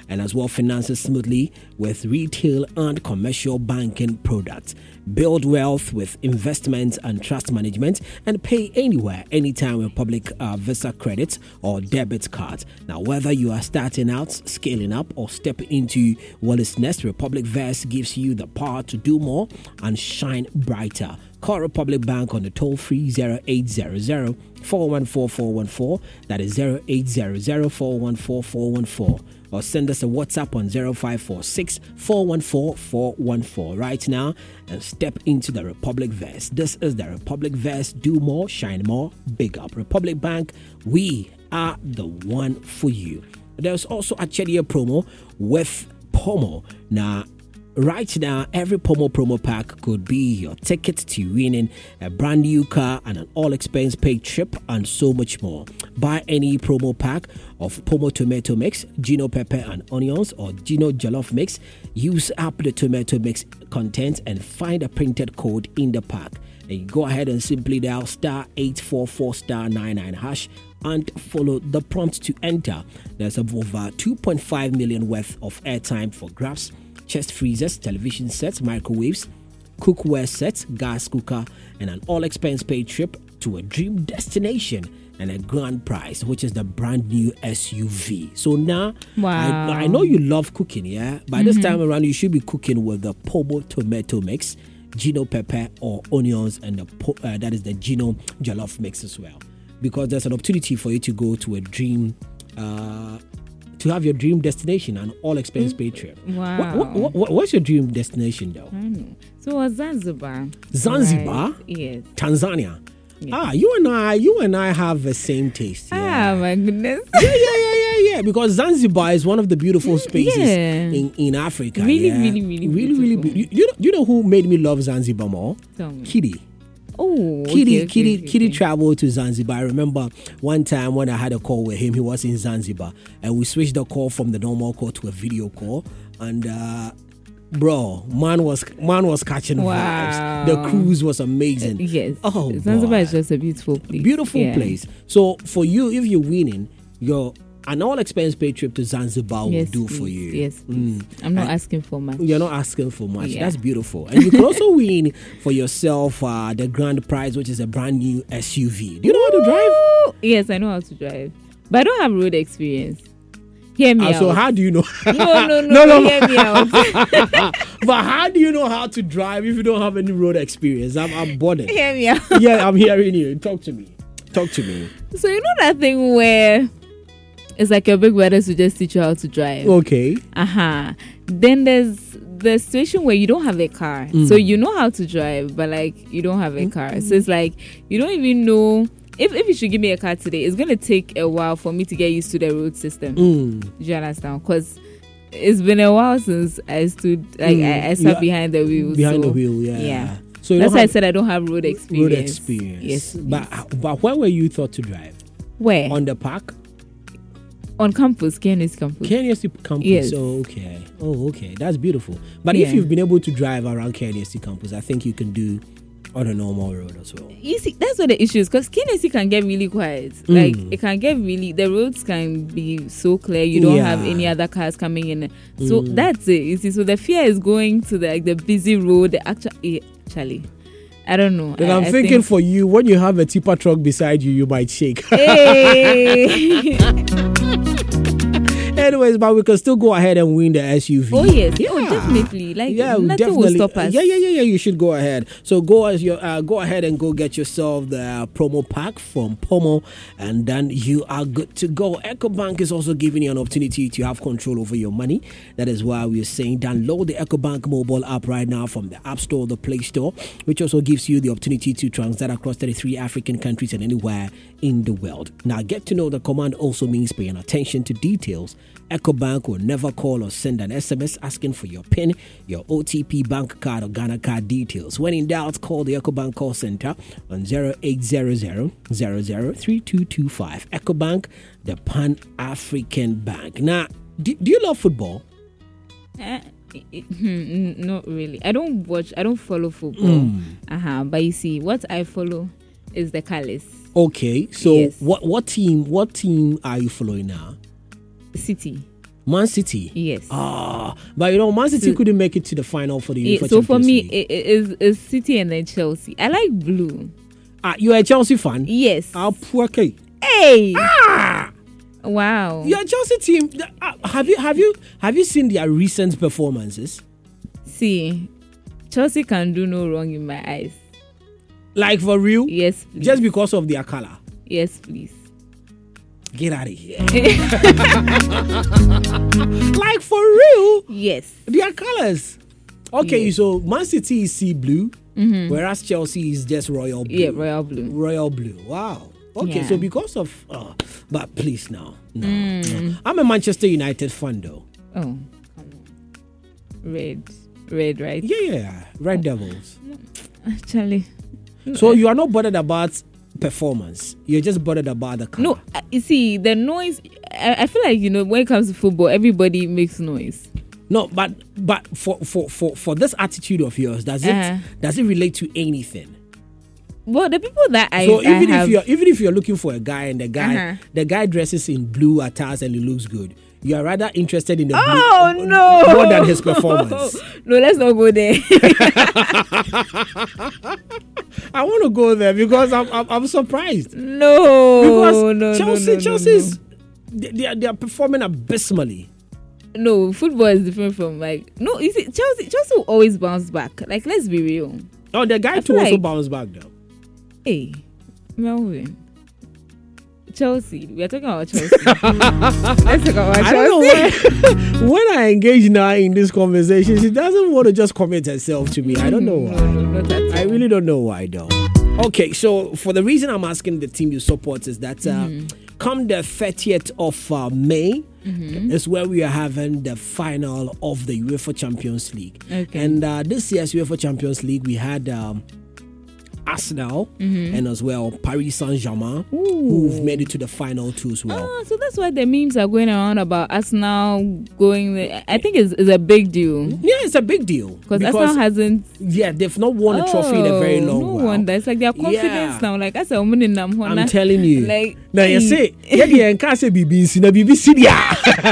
and as well finances smoothly with retail and commercial banking products. Build wealth with investments and trust management, and pay anywhere, anytime with public uh, Visa credit or debit cards. Now, whether you are starting out, scaling up, or stepping into Wallace Nest, Republic Vest gives you the power to do more and shine brighter. Call Republic Bank on the toll-free zero eight zero zero, four one four, four one four. That is zero eight zero zero, four one four, four one four. Or send us a WhatsApp on zero five four six, four one four, four one four right now and step into the Republic Vest. This is the Republic Vest. Do more, shine more, big up. Republic Bank, we are the one for you. There's also a Chedia promo with Pomo. Now, right now, every Pomo promo pack could be your ticket to winning a brand new car and an all-expense paid trip and so much more. Buy any promo pack of Pomo tomato mix, Gino pepper and onions, or Gino jollof mix. Use up the tomato mix content and find a printed code in the pack. And you go ahead and simply dial star eight four four star nine nine hash and follow the prompt to enter. There's over two point five million worth of airtime for grabs. Chest freezers, television sets, microwaves, cookware sets, gas cooker, and an all-expense paid trip to a dream destination and a grand prize, which is the brand new S U V. So now, wow. I, I know you love cooking, yeah? By mm-hmm. this time around, you should be cooking with the Pomo tomato mix, Gino pepper or onions, and the po- uh, that is the Gino jollof mix as well. Because there's an opportunity for you to go to a dream uh to have your dream destination, an all-expense paid trip. Wow. What, what, what, what's your dream destination, though? I know. So uh, Zanzibar. Zanzibar? Right. Yes. Tanzania? Yes. Ah, you and I, you and I have the same taste. Yeah. Ah, my goodness. yeah, yeah, yeah, yeah, yeah. Because Zanzibar is one of the beautiful spaces Yeah. in, in Africa. Really, yeah? really, really really, really. beautiful. Be- you, you know, you know who made me love Zanzibar more? Tell me. Kitty. Oh, okay, Kitty, okay, Kitty, okay, Kitty okay. traveled to Zanzibar. I remember one time when I had a call with him, he was in Zanzibar, and we switched the call from the normal call to a video call. And uh, bro, man was man was catching Wow. vibes. The cruise was amazing. Yes. Oh, Zanzibar boy. is just a beautiful place. Beautiful Yeah. place. So for you, if you're winning, your an all-expense paid trip to Zanzibar Yes, will do please. for you. Yes, Mm. please. I'm not And- asking for much. You're not asking for much. Yeah. That's beautiful. And you can also win for yourself uh, the grand prize, which is a brand new S U V. Do you know how to drive? Woo! Yes, I know how to drive, but I don't have road experience. Hear me Uh, out. so how do you know? no, no, no, No, no. Hear me out. But how do you know how to drive if you don't have any road experience? I'm, I'm bothered. Hear me out. Yeah, I'm hearing you. Talk to me. Talk to me. So you know that thing where it's like your big brothers will just teach you how to drive. Okay. Uh-huh. Then there's the situation where you don't have a car. Mm. So you know how to drive, but like you don't have a car. So it's like you don't even know if, if you should give me a car today, it's gonna take a while for me to get used to the road system. Mm. Do you understand? Because it's been a while since I stood like Mm. I, I sat Yeah. behind the wheel. Behind so, the wheel, yeah. Yeah. So you That's don't why I have said I don't have road experience. road experience. Yes. But yes. but where were you taught to drive? Where? On the park? On campus, K N S campus. K N S C campus. Yes. Oh, okay. Oh, okay. That's beautiful. But Yeah. if you've been able to drive around K N S C campus, I think you can do on a normal road as well. You see, that's what the issue is because K N S C can get really quiet. Mm. Like, it can get really, the roads can be so clear. You don't Yeah. have any other cars coming in. So Mm. that's it. You see, so the fear is going to the, like, the busy road. The actual, eh, actually, I don't know. Then I, I'm I thinking think, for you, when you have a tipper truck beside you, you might shake. Hey. Anyways, but we can still go ahead and win the S U V. Oh, yes. Yeah. Oh, definitely. Like, Yeah, nothing definitely. will stop us. Yeah, yeah, yeah, yeah. You should go ahead. So go as your uh, go ahead and go get yourself the uh, promo pack from Pomo, and then you are good to go. EcoBank is also giving you an opportunity to have control over your money. That is why we're saying download the EcoBank mobile app right now from the App Store or the Play Store, which also gives you the opportunity to transact across thirty-three African countries and anywhere in the world. Now, get to know the command also means paying attention to details. EcoBank will never call or send an S M S asking for your PIN, your O T P, bank card, or Ghana card details. When in doubt, call the EcoBank call center on zero eight zero zero zero zero three two two five. EcoBank, the Pan-African Bank. Now, do, do you love football? Eh, eh, eh, hmm, not really. I don't watch, I don't follow football. Mm. Uh-huh. But you see, what I follow is the Calice. Okay, so Yes. what what team what team are you following now? City. Man City. Yes. Ah, but you know, Man City So- couldn't make it to the final for the Yeah, UEFA so for Champions me, League. it, it is is City and then Chelsea. I like blue. Ah, you're a Chelsea fan. Yes. Ah, poor okay. Hey. Ah, Wow. you're a Chelsea team. Ah, have you have you have you seen their recent performances? See, Chelsea can do no wrong in my eyes. Like for real? Yes, please. Just because of their color. Yes, please. Get out of here. Like for real? Yes. Their colors. Okay, Yes. so Man City is sea blue, whereas Chelsea is just royal blue. Yeah, royal blue. Royal blue. Wow. Okay, Yeah. so because of, uh, but please now, no, no. I'm a Manchester United fan though. Oh, come on. Red. Red, right? Yeah, yeah, Red Devils. Actually. So you are not bothered about performance. You're just bothered about the color. No, uh, you see, the noise, I, I feel like, you know, when it comes to football, everybody makes noise. No, but but for for for, for this attitude of yours, does it Uh-huh. does it relate to anything? Well, the people that I, So I even have, if you're even if you're looking for a guy and the guy Uh-huh. the guy dresses in blue attires and he looks good, you are rather interested in the Oh, blue no. more than his performance. No, let's not go there. I want to go there because I'm I'm, I'm surprised no. because no, Chelsea no, no, Chelsea's They, they are they are performing abysmally. No, no, football is different from like, no, you see, Chelsea, Chelsea will always bounce back. Like, let's be real. Oh, the guy I too feel also like- bounced back though. Hey, Melvin. Chelsea. We are talking about Chelsea. Let's talk about I don't know Chelsea. why. When I engage now in this conversation, she doesn't want to just commit herself to me. I don't know No, why. no, not at I all. really don't know why though. Okay, so for the reason I'm asking the team you support is that uh, Mm-hmm. come the thirtieth of uh, May is where we are having the final of the UEFA Champions League. Okay. And uh, this year's UEFA Champions League, we had um, Arsenal Mm-hmm. and as well Paris Saint-Germain, who've made it to the final too as well. Ah, so that's why the memes are going around about Arsenal going there. I think it's, it's a big deal. Yeah, it's a big deal. Because Arsenal hasn't. yeah, they've not won a trophy in a very long no while. wonder. It's like their confidence Yeah. now. Like, I said, I'm in them. I'm telling you. Like, now you hey. say, yeah, yeah, and can't say B B C, na B B C, yeah.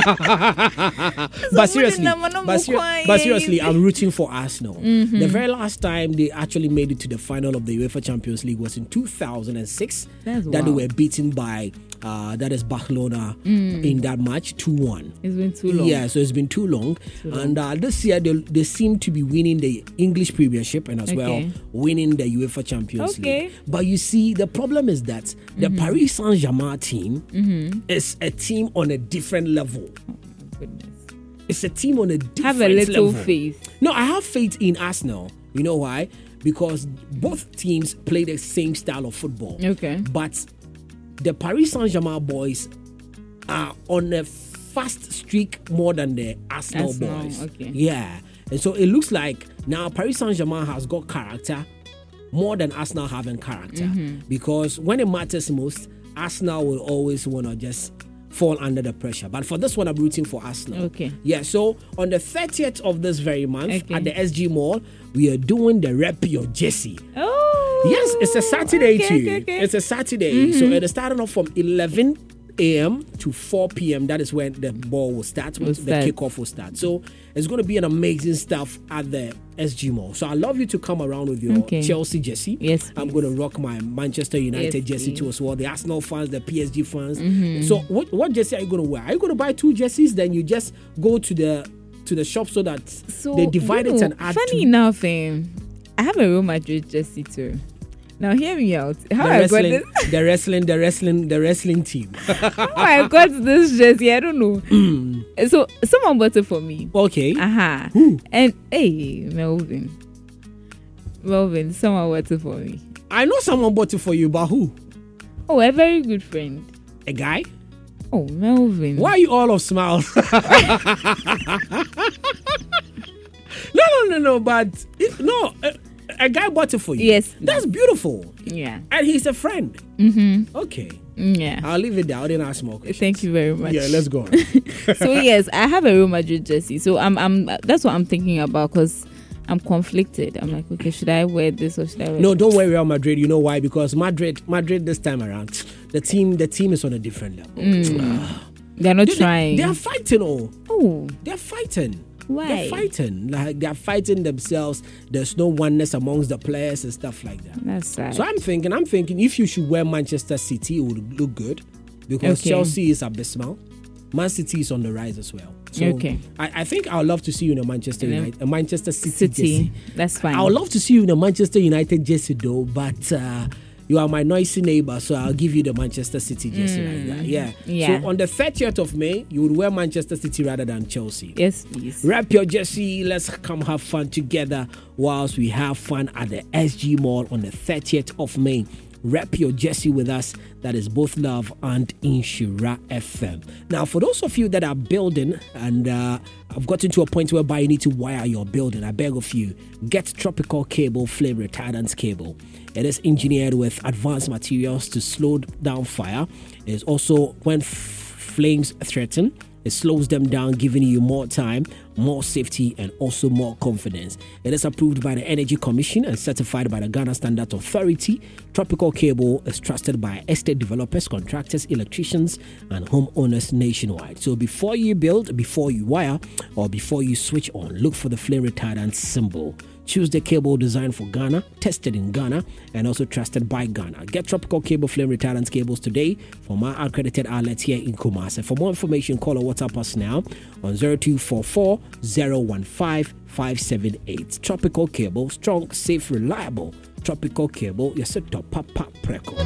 But seriously, Someone in them, but, ser- I'm but seriously, crying. I'm rooting for Arsenal. Mm-hmm. The very last time they actually made it to the final of the UEFA Champions League was in two thousand six. That's that they wild. were beaten by, uh, that is Barcelona in that match, two one. It's been too long. Yeah, so it's been too long. And uh, this year, they, they seem to be winning the English Premiership and as well Okay. winning the UEFA Champions Okay. League. But you see, the problem is that the Mm-hmm. Paris Saint-Germain team is a team on a different level. Goodness. It's a team on a different Have a little level. faith. No, I have faith in Arsenal. You know why? Because both teams play the same style of football. Okay. But the Paris Saint-Germain boys are on a fast streak more than the Arsenal, Arsenal, boys. okay. Yeah. And so it looks like now Paris Saint-Germain has got character more than Arsenal having character. Mm-hmm. Because when it matters most, Arsenal will always want to just fall under the pressure. But for this one, I'm rooting for Arsenal. Okay. Yeah, so on the thirtieth of this very month Okay. at the S G Mall, we are doing the Rep Your Jesse. Oh. Yes, it's a Saturday okay, too. okay, okay. It's a Saturday. So it is starting off from eleven a.m. to four p.m. That is when the ball will start, Will the start. kickoff will start. So it's going to be an amazing stuff at the S G Mall. So I love you to come around with your Okay. Chelsea jersey. Yes, I'm please. going to rock my Manchester United Yes, jersey please. too as well. The Arsenal fans, the P S G fans. Mm-hmm. So what what jersey are you going to wear? Are you going to buy two jerseys? Then you just go to the to the shop so that So, they divide you it know, and add funny two. enough, um, I have a Real Madrid jersey too. Now hear me out. How The I got wrestling, this? the wrestling, the wrestling, the wrestling team. How I got this jersey? I don't know. So someone bought it for me. Okay. Aha. Who? And hey, Melvin. Melvin, someone bought it for me. I know someone bought it for you, but who? Oh, a very good friend. A guy? Oh, Melvin. Why are you all of smiles? no, no, no, no. But it, no, a, a guy bought it for you. Yes, please. That's beautiful, Yeah. and he's a friend. Mm-hmm. Okay, Yeah. I'll leave it there. I didn't ask more questions. Thank you very much. Yeah, let's go on. So yes, I have a Real Madrid jersey. So I'm, I'm. That's what I'm thinking about because I'm conflicted. I'm like, okay, should I wear this or should I wear? No, this? don't worry, Real Madrid. You know why? Because Madrid, Madrid this time around, the team, the team is on a different level. Mm. They're not they, trying. They, they are fighting. Oh, oh, they're fighting. Why? They're fighting. Like they're fighting themselves. There's no oneness amongst the players and stuff like that. That's sad. So I'm thinking, I'm thinking, if you should wear Manchester City, it would look good because Okay. Chelsea is abysmal. Man City is on the rise as well. So Okay. I, I think I would love to see you in a Manchester Yeah. United, a Manchester City, City. jersey. That's fine. I would love to see you in a Manchester United jersey though, but uh, you are my noisy neighbor, so I'll give you the Manchester City jersey like that. Yeah. Yeah. So on the thirtieth of May, you would wear Manchester City rather than Chelsea. Yes, please. Wrap your jersey. Let's come have fun together whilst we have fun at the S G Mall on the thirtieth of May. Wrap your jersey with us. That is both Love and Inshira F M. Now, for those of you that are building and uh, I've gotten to a point whereby you need to wire your building, I beg of you, get Tropical Cable Flame Retardant Cable. It is engineered with advanced materials to slow down fire. It is also when f- flames threaten, it slows them down, giving you more time, more safety, and also more confidence. It is approved by the Energy Commission and certified by the Ghana Standard Authority. Tropical Cable is trusted by estate developers, contractors, electricians, and homeowners nationwide. So before you build, before you wire, or before you switch on, look for the flame retardant symbol. Choose the cable designed for Ghana, tested in Ghana, and also trusted by Ghana. Get Tropical Cable Flame Retardant cables today from our accredited outlets here in Kumasi. For more information, call or WhatsApp us now on zero two four four, zero one five, five seven eight. Tropical Cable, strong, safe, reliable. Tropical Cable, yes, a top papa preco.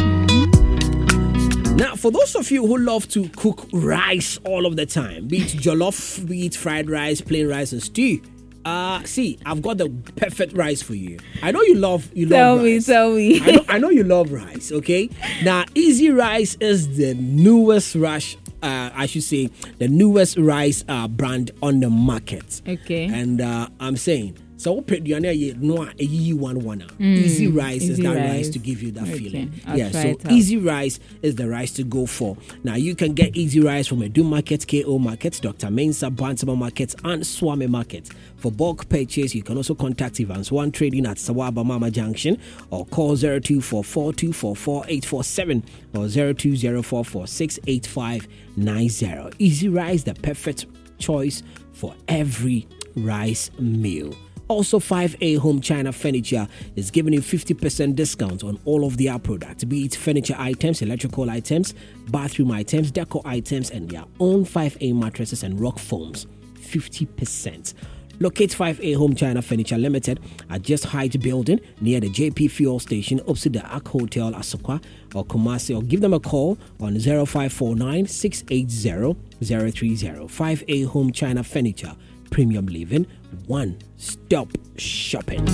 Now, for those of you who love to cook rice all of the time, be it jollof, be it fried rice, plain rice, and stew, Uh, see, I've got the perfect rice for you. I know you love you Tell love me, rice. tell me. I know, I know you love rice. Okay, now Easy Rice is the newest rush. Uh, I should say the newest rice uh, brand on the market. Okay. And uh, I'm saying. So one one Easy Rice is Easy that rice. Rice to give you that Okay, feeling. I'll Yeah, try so it out. Easy Rice is the rice to go for. Now you can get Easy Rice from Edu Market, K O Market, Doctor Mensa, Bantama Market, and Swami Market. For bulk purchase, you can also contact Evans One Trading at Sawaba Mama Junction or call zero two four four, two four four, eight four seven or zero two zero four four six eight five nine zero. Easy Rice, the perfect choice for every rice meal. Also, five A Home China Furniture is giving you fifty percent discount on all of their products, be it furniture items, electrical items, bathroom items, decor items, and their own five A mattresses and rock foams. fifty percent. Locate five A Home China Furniture Limited at Just Height Building near the J P Fuel Station opposite the Ark Hotel, Asokwa or Kumasi, or give them a call on zero five four nine, six eight zero, zero three zero. five A Home China Furniture, premium living, one-stop shopping.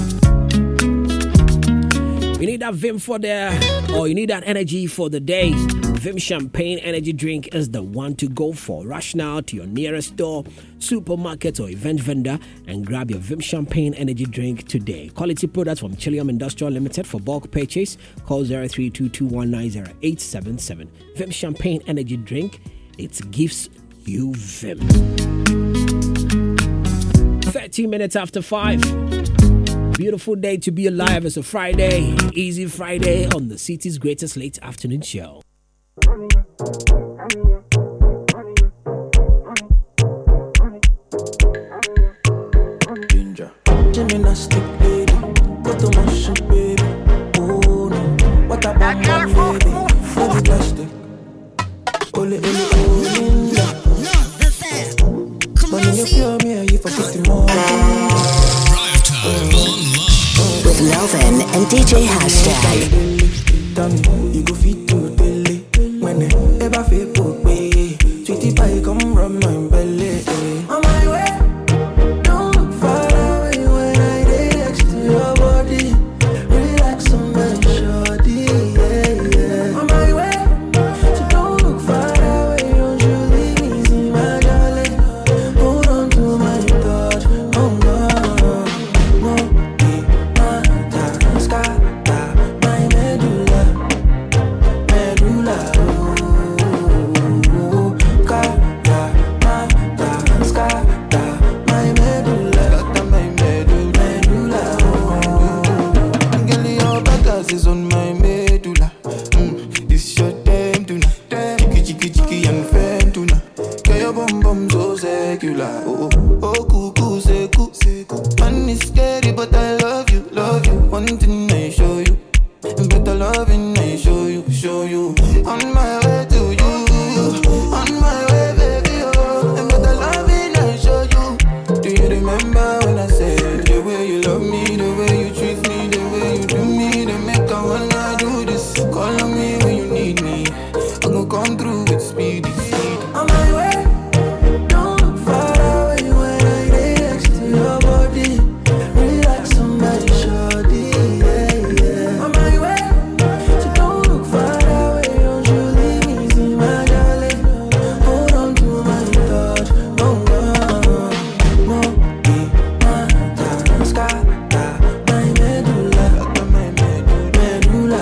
You need that Vim for the, or you need that energy for the day. Vim Champagne Energy Drink is the one to go for. Rush now to your nearest store, supermarket, or event vendor and grab your Vim Champagne Energy Drink today. Quality products from Chilium Industrial Limited. For bulk purchase, call zero three two two one nine zero eight seven seven. Vim Champagne Energy Drink, it gives you Vim. thirteen minutes after five. Beautiful day to be alive. It's a Friday. Easy Friday on the city's greatest late afternoon show. Ginger. Gymnastic, baby. Go to motion, baby. Oh no. What about my baby? Baby plastic. Ole, ole, ole, but when you feel me, you forget the more. With Melvin and D J Hashtag. Tell me, you go fit to daily. When I ever feel put me, sweetie pie come from my belly. On my way, don't look far away when I lay next to your body. Relax on my shorty, yeah, yeah. On my way, so don't look far away, don't you leave me, see my darling. Hold on to my touch, oh God. No, be my sky, my medulla. On my way to you, on my way, baby, oh. And what the loving I show you. Do you remember when I said the way you love me, the way you treat me, the way you do me, the make I wanna do this. Call on me when you need me. I'm gonna come through with speed. On my way, don't look far away when I lay next to your body. Relax on my shorty, yeah, yeah. On my way, so don't look far away, don't you leave me, see my darling. Hold on to my touch, no, no, no, my sky, my medulla, my medulla,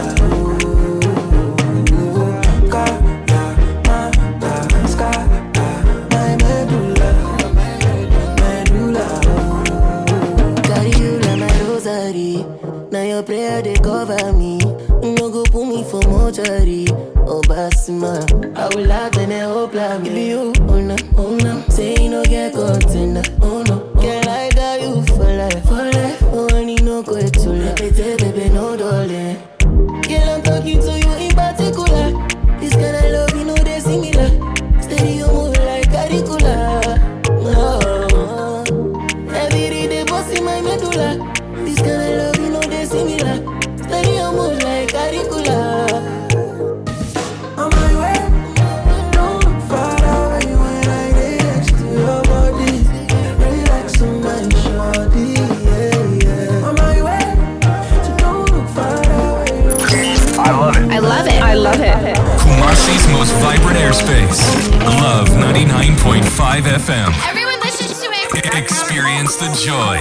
now your prayer they cover me. No go put me for mortuary. Oh Basima, I will laugh and I hope like me. You, oh no, oh no. Say you no get container. Oh no, girl I got you for life, for life. Oh I need no quick to let baby, no darling. Girl I'm talking to you in particular. This kind of love you know they similar. Steady you move like curricular. Oh, every day they boss in my medulla. This kind of love you know they similar. Steady you move like curricular. on my way, don't look far away when I lay next to your body. Relax on my shorty, yeah, yeah. On my way, so don't look far away. I love it. I love it. I love it. Kumasi's most vibrant airspace. Love ninety-nine point five F M. Everyone listens to it. Experience the joy.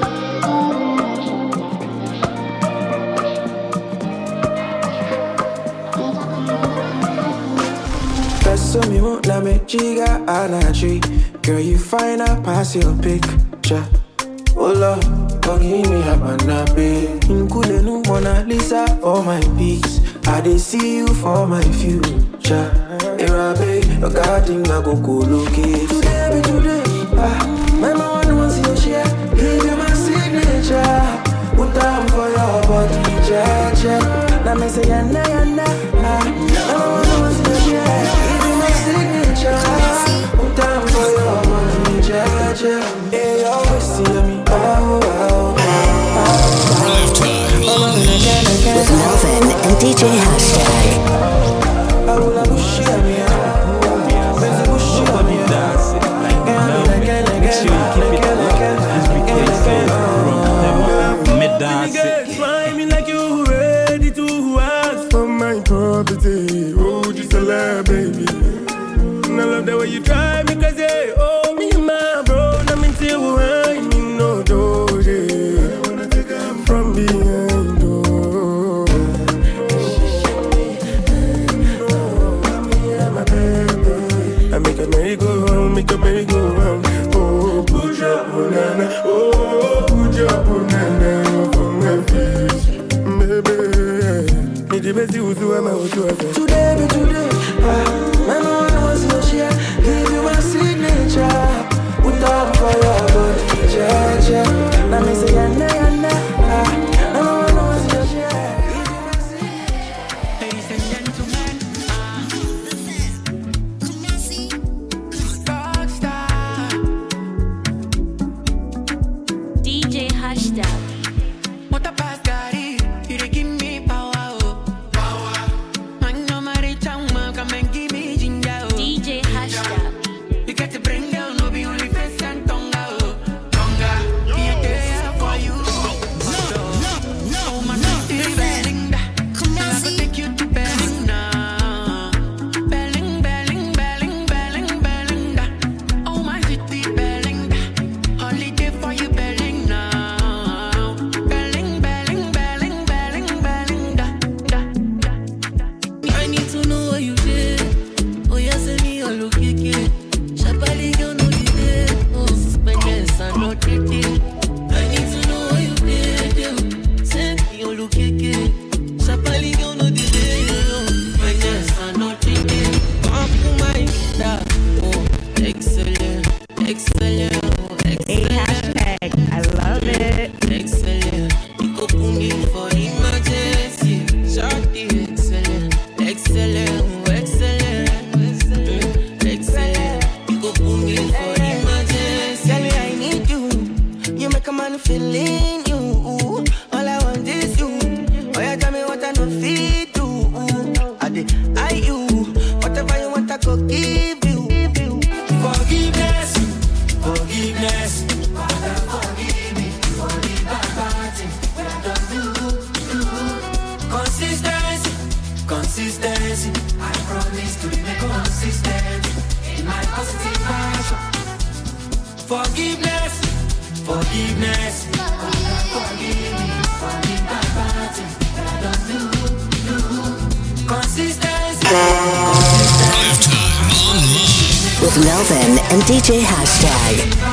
That's so me won't let me chiga on a tree. Girl, you find out pass your picture. Oh Lord, oh give me a banana. Include no Mona Lisa for my peace. I dey see you for my future. Irabe, your garden I go go locate. Today be today, ah, my mama wants your share. Give you my signature. Put down for your body, jaja. Now me say yana yana, ah, my mama wants your share. Give you my signature. Put down for your body, jaja. Hey, you always see me, oh, oh, oh. Drive time. With Melvin and D J Hashtag. Smiling like you ready to ask for my property. Oh, just a lie, baby. And I love the way you drive me crazy. Oh, me and my bro, I'm into wine, me no doje. I wanna take them from behind, oh. I make a merry-go-round, make a merry-go-round. Oh, put your banana, oh, put your banana for my feet, baby. Me the best you do, I'm out to us. Today be today, ah, my mama knows your share. Give you my signature. Put up for your body, jaja. Now me say yana yana, ah, my mama knows your share. Give you my signature. Ladies and gentlemen, rockstar. D J Hashtag. What a past daddy, you dey give me power, oh. Power. Man, no marry changma, come and give me ginger, oh. D J Hashtag. You get to bring down, no be only face and tongue, oh. feed you. I did, I you. Whatever you want, I go give you. Forgiveness, forgiveness. Father, forgive me for the bad, bad things I don't do, do. Consistency, consistency. I promise to be consistent in my positive action. Forgiveness, forgiveness. Father, forgive me for the bad, bad things I don't do, do. Consistency, consistency. With Melvin and D J Hashtag.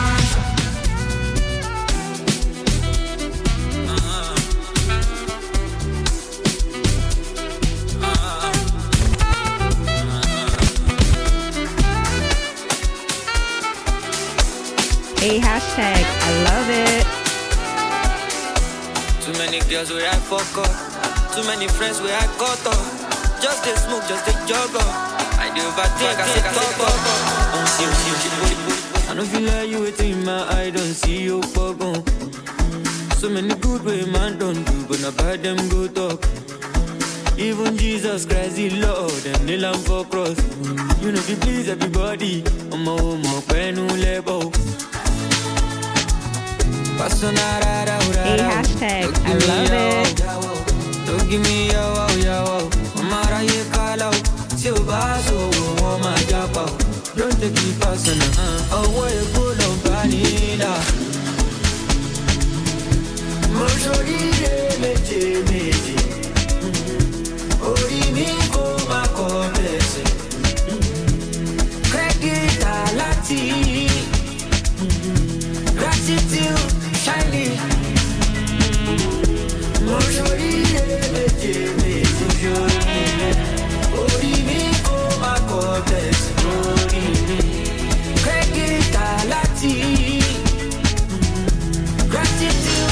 Hey, Hashtag, I love it. Too many girls where I fuck up. Too many friends where I cut up. Just they smoke, just they jog up. I do overthink, I say talk up. I don't feel like you waiting in my eye, don't see you fuck on. So many good way man don't do, but not bad them go talk. Even Jesus Christ, the Lord, and the Lamb for cross. You know if please everybody, on my home, my pen, no label. Hey, Hashtag, I love it. Don't give me your wow, your wow. Mara ye kala, si o baso, o ma japa. Don't take it personal. Oh, what you pull on vanilla. Mojori meje meje. Ori mi ko ma complexe. Credit alati. Gratitude shining. Mojori meje meje. Ori mi ko ma complexe. Credit alati. Gratitude.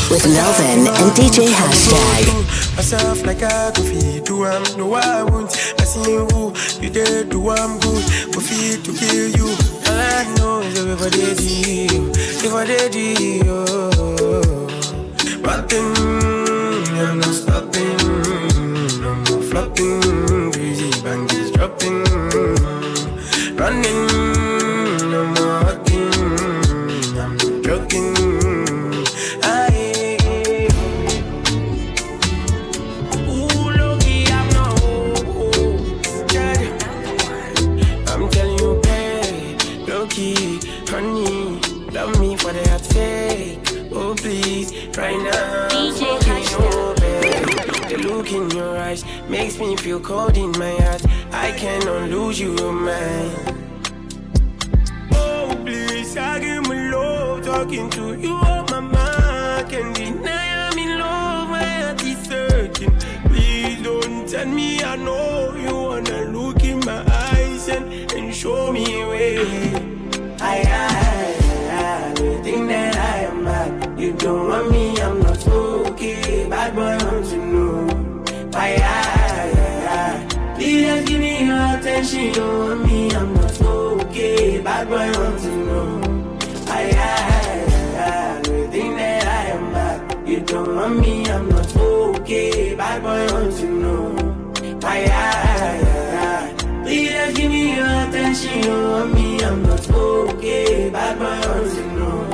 With Melvin and D J Hashtag. Myself like I go feed do I'm no I won't. I see you, you did do I'm good. Go feed to kill you. All I know is if I did you, if I did you, oh. One thing, I'm not stopping, I'm not flopping, crazy bandits dropping, running, I'm not walking, I'm not joking. Right now, D J Hashtag. The look in your eyes makes me feel cold in my heart. I cannot lose you, man. Oh, please, I give me love. Talking to you on my mind. Can't deny I'm in love. My heart is searching. Please don't tell me I know you wanna look in my eyes and, and show me a way. I, I, I, I think that I am bad. You don't want me, I'm not okay. Bad boy, want to know. Why, I, I, I. Please give me your attention. You don't want me, I'm not okay. Bad boy, want to know. Why, I, I, I. You think that I am bad. You don't want me, I'm not okay. Bad boy, want to know. Why, I, I, I. Please give me your attention. You don't want me, I'm not okay. Bad boy, want to know.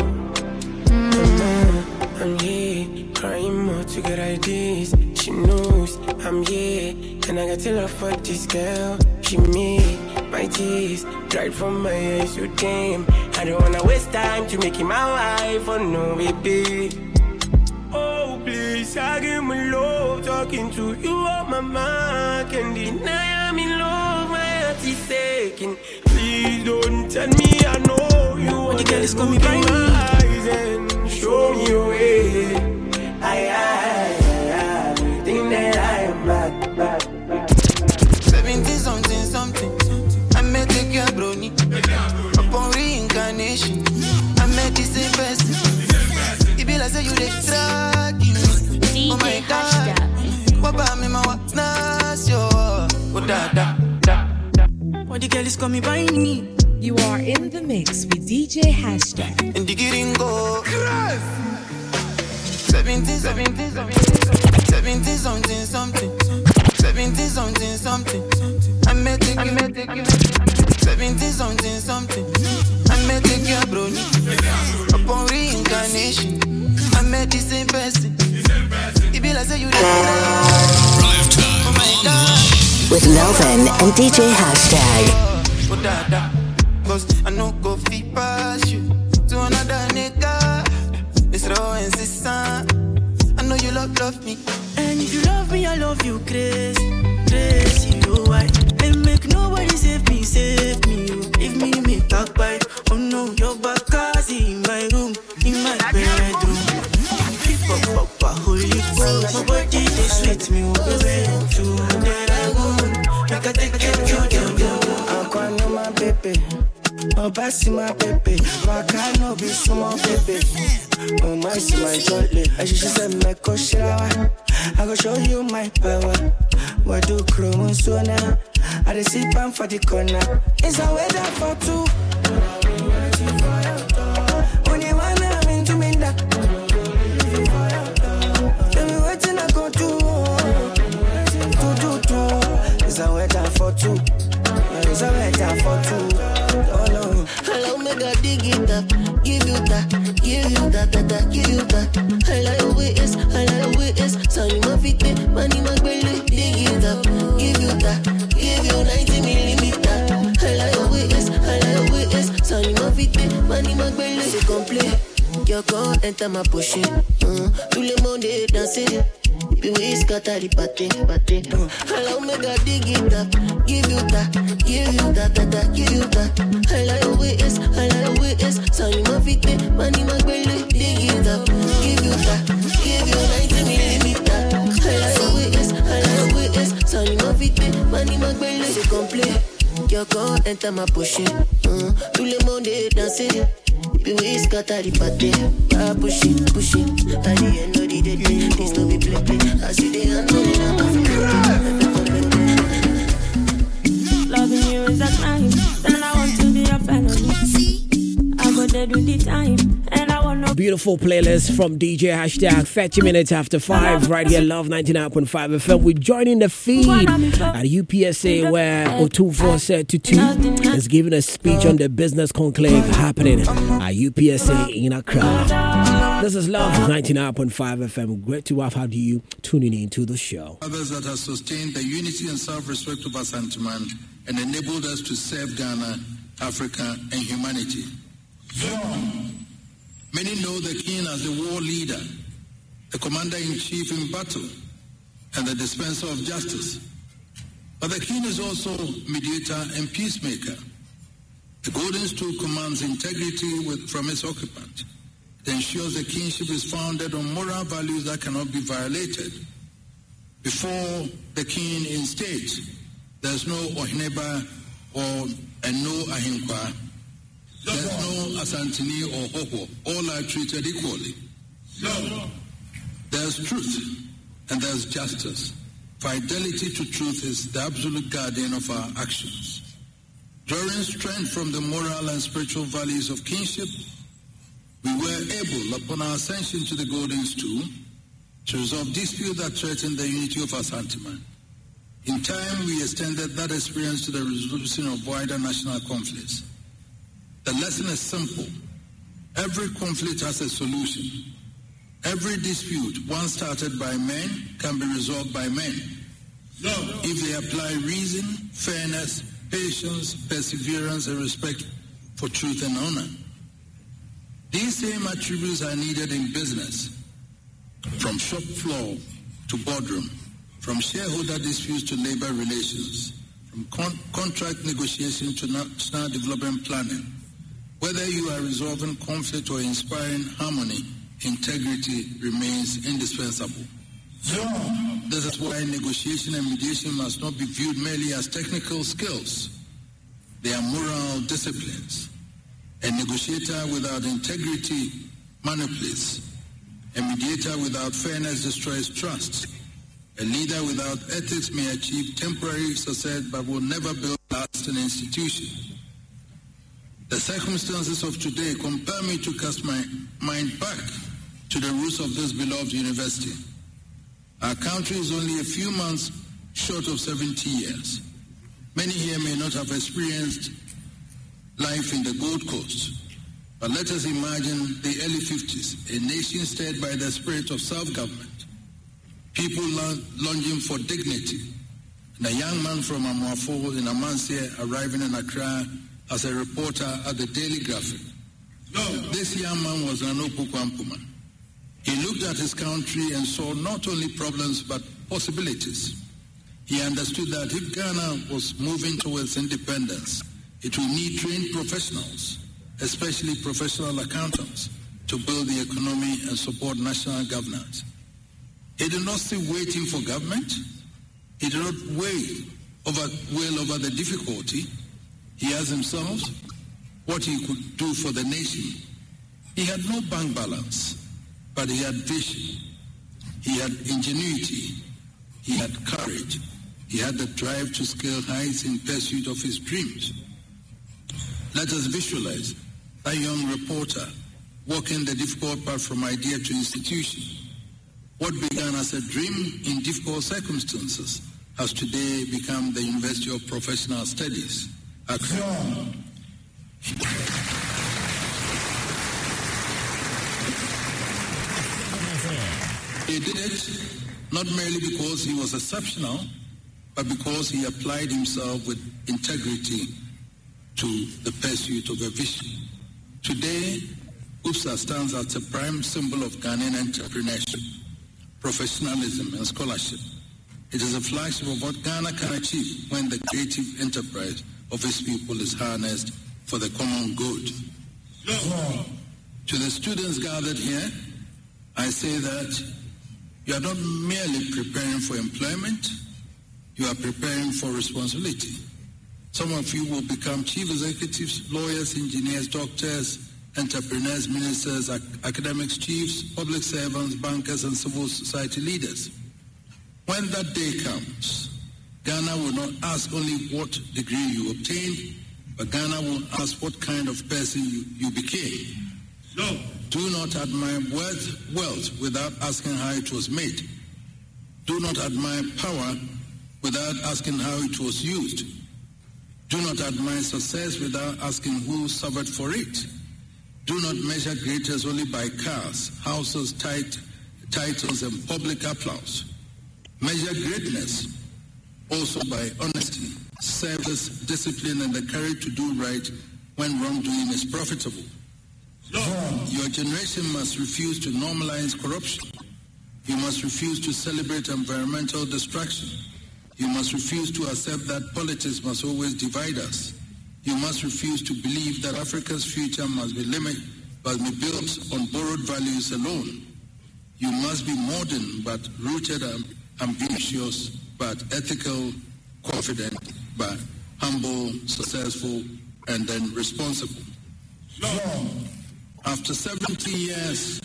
I'm here, crying more to get ideas. She knows I'm here, and I got to love for this girl. She made my tears dried from my eyes. So damn, I don't wanna waste time to make it my wife. Oh no, baby. Oh please, I give my love. Talking to you on my mind. Can't deny I'm in love. My heart is aching. Please don't tell me I know you. Want the girl is coming by my eyes and show me your way. I, I, I, I think that I am bad, bad, bad. Seventy something, something. I met a girl, brony. Upon reincarnation, I met the same person. It be like say you dey tracking me. Oh my God, what about me, my what's not your? Oh da da da da. What the girl is coming by me? You are in the mix with D J Hashtag. And the getting go. Seventy, seventy, seventy, seventy something, something. Seventy something, something. I met a girl. Seventy something, something. I met a girl, brony. Upon reincarnation, I met the same person. It be like say you did. Oh my God. With Melvin and D J Hashtag. Oh da da. Cause I know go feet past you to another nigga. It's raw and sister. I know you love, love me. And if you love me, I love you, crazy, crazy, oh why? And make nobody save me, save me. You leave me, me back by. Oh no, your back in my room, in my bedroom. Keep up, up, up, holy ghost. My body, they sweet me, oh baby. To that I won't. Like I take you to the I'm gonna my baby. Oh, pass my baby. My car no be small baby. Oh, my, see my jolly. I should say, my coach, I go show you my power. What do chrome so now? I receive pan for the corner. It's a weather for two. Only one I'm into me that. Tell me what I go do. Do, do, do. It's a weather for two. It's a weather for two. Oh no. Hello, me God, dig it up. Give you that, give you that, that, that, give you that. I like the way it's, I like the way it's. So you my feet, money, my belly, dig it up. Give you that, give you ninety millimeter. I like the way it's, I like the way it's. So you my feet, money, my belly. C'est complet, your corps enter my poche. Tout le monde est dansé. Puis oui, scatter the party, party. Allow me God dig it up. Give you that, give you that, that, that, give you that. I like the way it's, I like the way it's. So you my feet, money, my belly, dig it up. Give you that, give you ninety millimeter. I like the way it's, I like the way it's. So you my feet, money, my belly. C'est complet, your corps enter ma poche. Tout le monde est dansé. Baby, we scatter the party. Ah, push it, push it. At the end of the day, this no be play play. I see the hand on it, I'm loving you is a crime, and I want to be a felony. I go dead with the time, and I want no. Beautiful playlist from D J Hashtag. thirty minutes after five, right here, Love ninety-nine point five F M. We're joining the feed at U P S A, where Otumfuo Tutu is giving a speech on the business conclave happening at U P S A in Accra. This is Love ninety-nine point five F M. Great to have had you tuning in to the show. Others that have sustained the unity and self-respect of Asanteman and enabled us to serve Ghana, Africa, and humanity. Many know the king as the war leader, the commander-in-chief in battle, and the dispenser of justice. But the king is also mediator and peacemaker. The golden stool commands integrity with, from its occupant. It ensures the kingship is founded on moral values that cannot be violated. Before the king in state, there's no Ohineba or and no Ahinkwa. There's no Asantini or Hoho. All are treated equally. No. There's truth and there's justice. Fidelity to truth is the absolute guardian of our actions. Drawing strength from the moral and spiritual values of kingship, we were able, upon our ascension to the golden stool, to resolve disputes that threatened the unity of Asanteman. In time, we extended that experience to the resolution of wider national conflicts. The lesson is simple. Every conflict has a solution. Every dispute, once started by men, can be resolved by men. No. If they apply reason, fairness, patience, perseverance, and respect for truth and honor. These same attributes are needed in business, from shop floor to boardroom, from shareholder disputes to labor relations, from con- contract negotiation to national development planning. Whether you are resolving conflict or inspiring harmony, integrity remains indispensable. Yeah. This is why negotiation and mediation must not be viewed merely as technical skills. They are moral disciplines. A negotiator without integrity manipulates. A mediator without fairness destroys trust. A leader without ethics may achieve temporary success but will never build a lasting institution. The circumstances of today compel me to cast my mind back to the roots of this beloved university. Our country is only a few months short of seventy years. Many here may not have experienced life in the Gold Coast, but let us imagine the early fifties, a nation stirred by the spirit of self-government, people longing for dignity, and a young man from Amoafo in Amansia arriving in Accra as a reporter at the Daily Graphic. No. This young man was Nana Opoku-Ampoma. He looked at his country and saw not only problems but possibilities. He understood that if Ghana was moving towards independence, it will need trained professionals, especially professional accountants, to build the economy and support national governance. He did not sit waiting for government. He did not weigh over, well over the difficulty. He asked himself what he could do for the nation. He had no bank balance, but he had vision. He had ingenuity. He had courage. He had the drive to scale heights in pursuit of his dreams. Let us visualize that young reporter walking the difficult path from idea to institution. What began as a dream in difficult circumstances has today become the University of Professional Studies. Accra. He did it not merely because he was exceptional, but because he applied himself with integrity to the pursuit of a vision. Today, UPSA stands as a prime symbol of Ghanaian entrepreneurship, professionalism, and scholarship. It is a flagship of what Ghana can achieve when the creative enterprise of its people is harnessed for the common good. No. To the students gathered here, I say that you are not merely preparing for employment, you are preparing for responsibility. Some of you will become chief executives, lawyers, engineers, doctors, entrepreneurs, ministers, ac- academics, chiefs, public servants, bankers, and civil society leaders. When that day comes, Ghana will not ask only what degree you obtained, but Ghana will ask what kind of person you, you became. No. Do not admire wealth, wealth without asking how it was made. Do not admire power without asking how it was used. Do not admire success without asking who suffered for it. Do not measure greatness only by cars, houses, tit- titles, and public applause. Measure greatness also by honesty, service, discipline, and the courage to do right when wrongdoing is profitable. No. Your generation must refuse to normalize corruption. You must refuse to celebrate environmental destruction. You must refuse to accept that politics must always divide us. You must refuse to believe that Africa's future must be limited, but be built on borrowed values alone. You must be modern but rooted and ambitious, but ethical, confident, but humble, successful, and then responsible. No. After seventy years,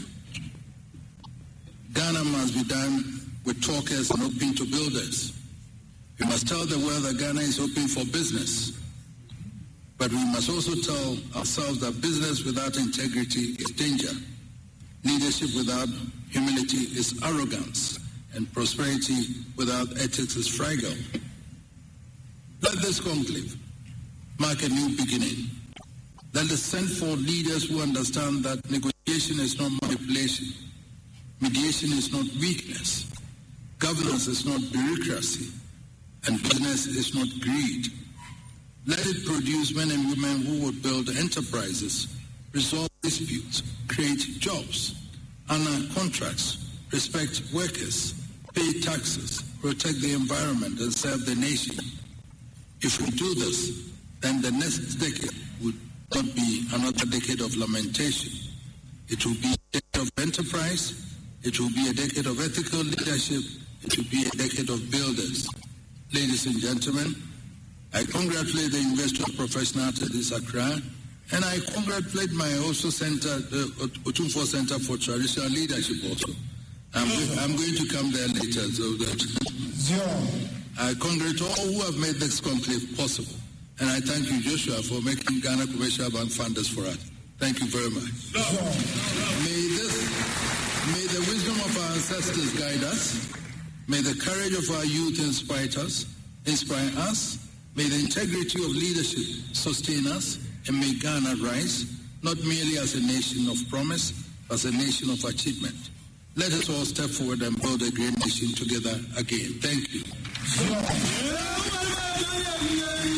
Ghana must be done with talkers and open to builders. We must tell the world that Ghana is open for business. But we must also tell ourselves that business without integrity is danger. Leadership without humility is arrogance. And prosperity without ethics is fragile. Let this conclave mark a new beginning. Let us send forth leaders who understand that negotiation is not manipulation. Mediation is not weakness. Governance is not bureaucracy. And business is not greed. Let it produce men and women who would build enterprises, resolve disputes, create jobs, honor contracts, respect workers, pay taxes, protect the environment, and serve the nation. If we do this, then the next decade would not be another decade of lamentation. It will be a decade of enterprise. It will be a decade of ethical leadership. It will be a decade of builders. Ladies and gentlemen, I congratulate the University of Professional Artists Accra, and I congratulate my also center, the Otumfuo Center for Traditional Leadership also. I'm, I'm going to come there later. So that I congratulate all who have made this conclave possible. And I thank you, Joshua, for making Ghana Commercial Bank funders for us. Thank you very much. May this, may the wisdom of our ancestors guide us. May the courage of our youth inspire us, inspire us. May the integrity of leadership sustain us, and may Ghana rise, not merely as a nation of promise, but as a nation of achievement. Let us all step forward and build a great nation together again. Thank you.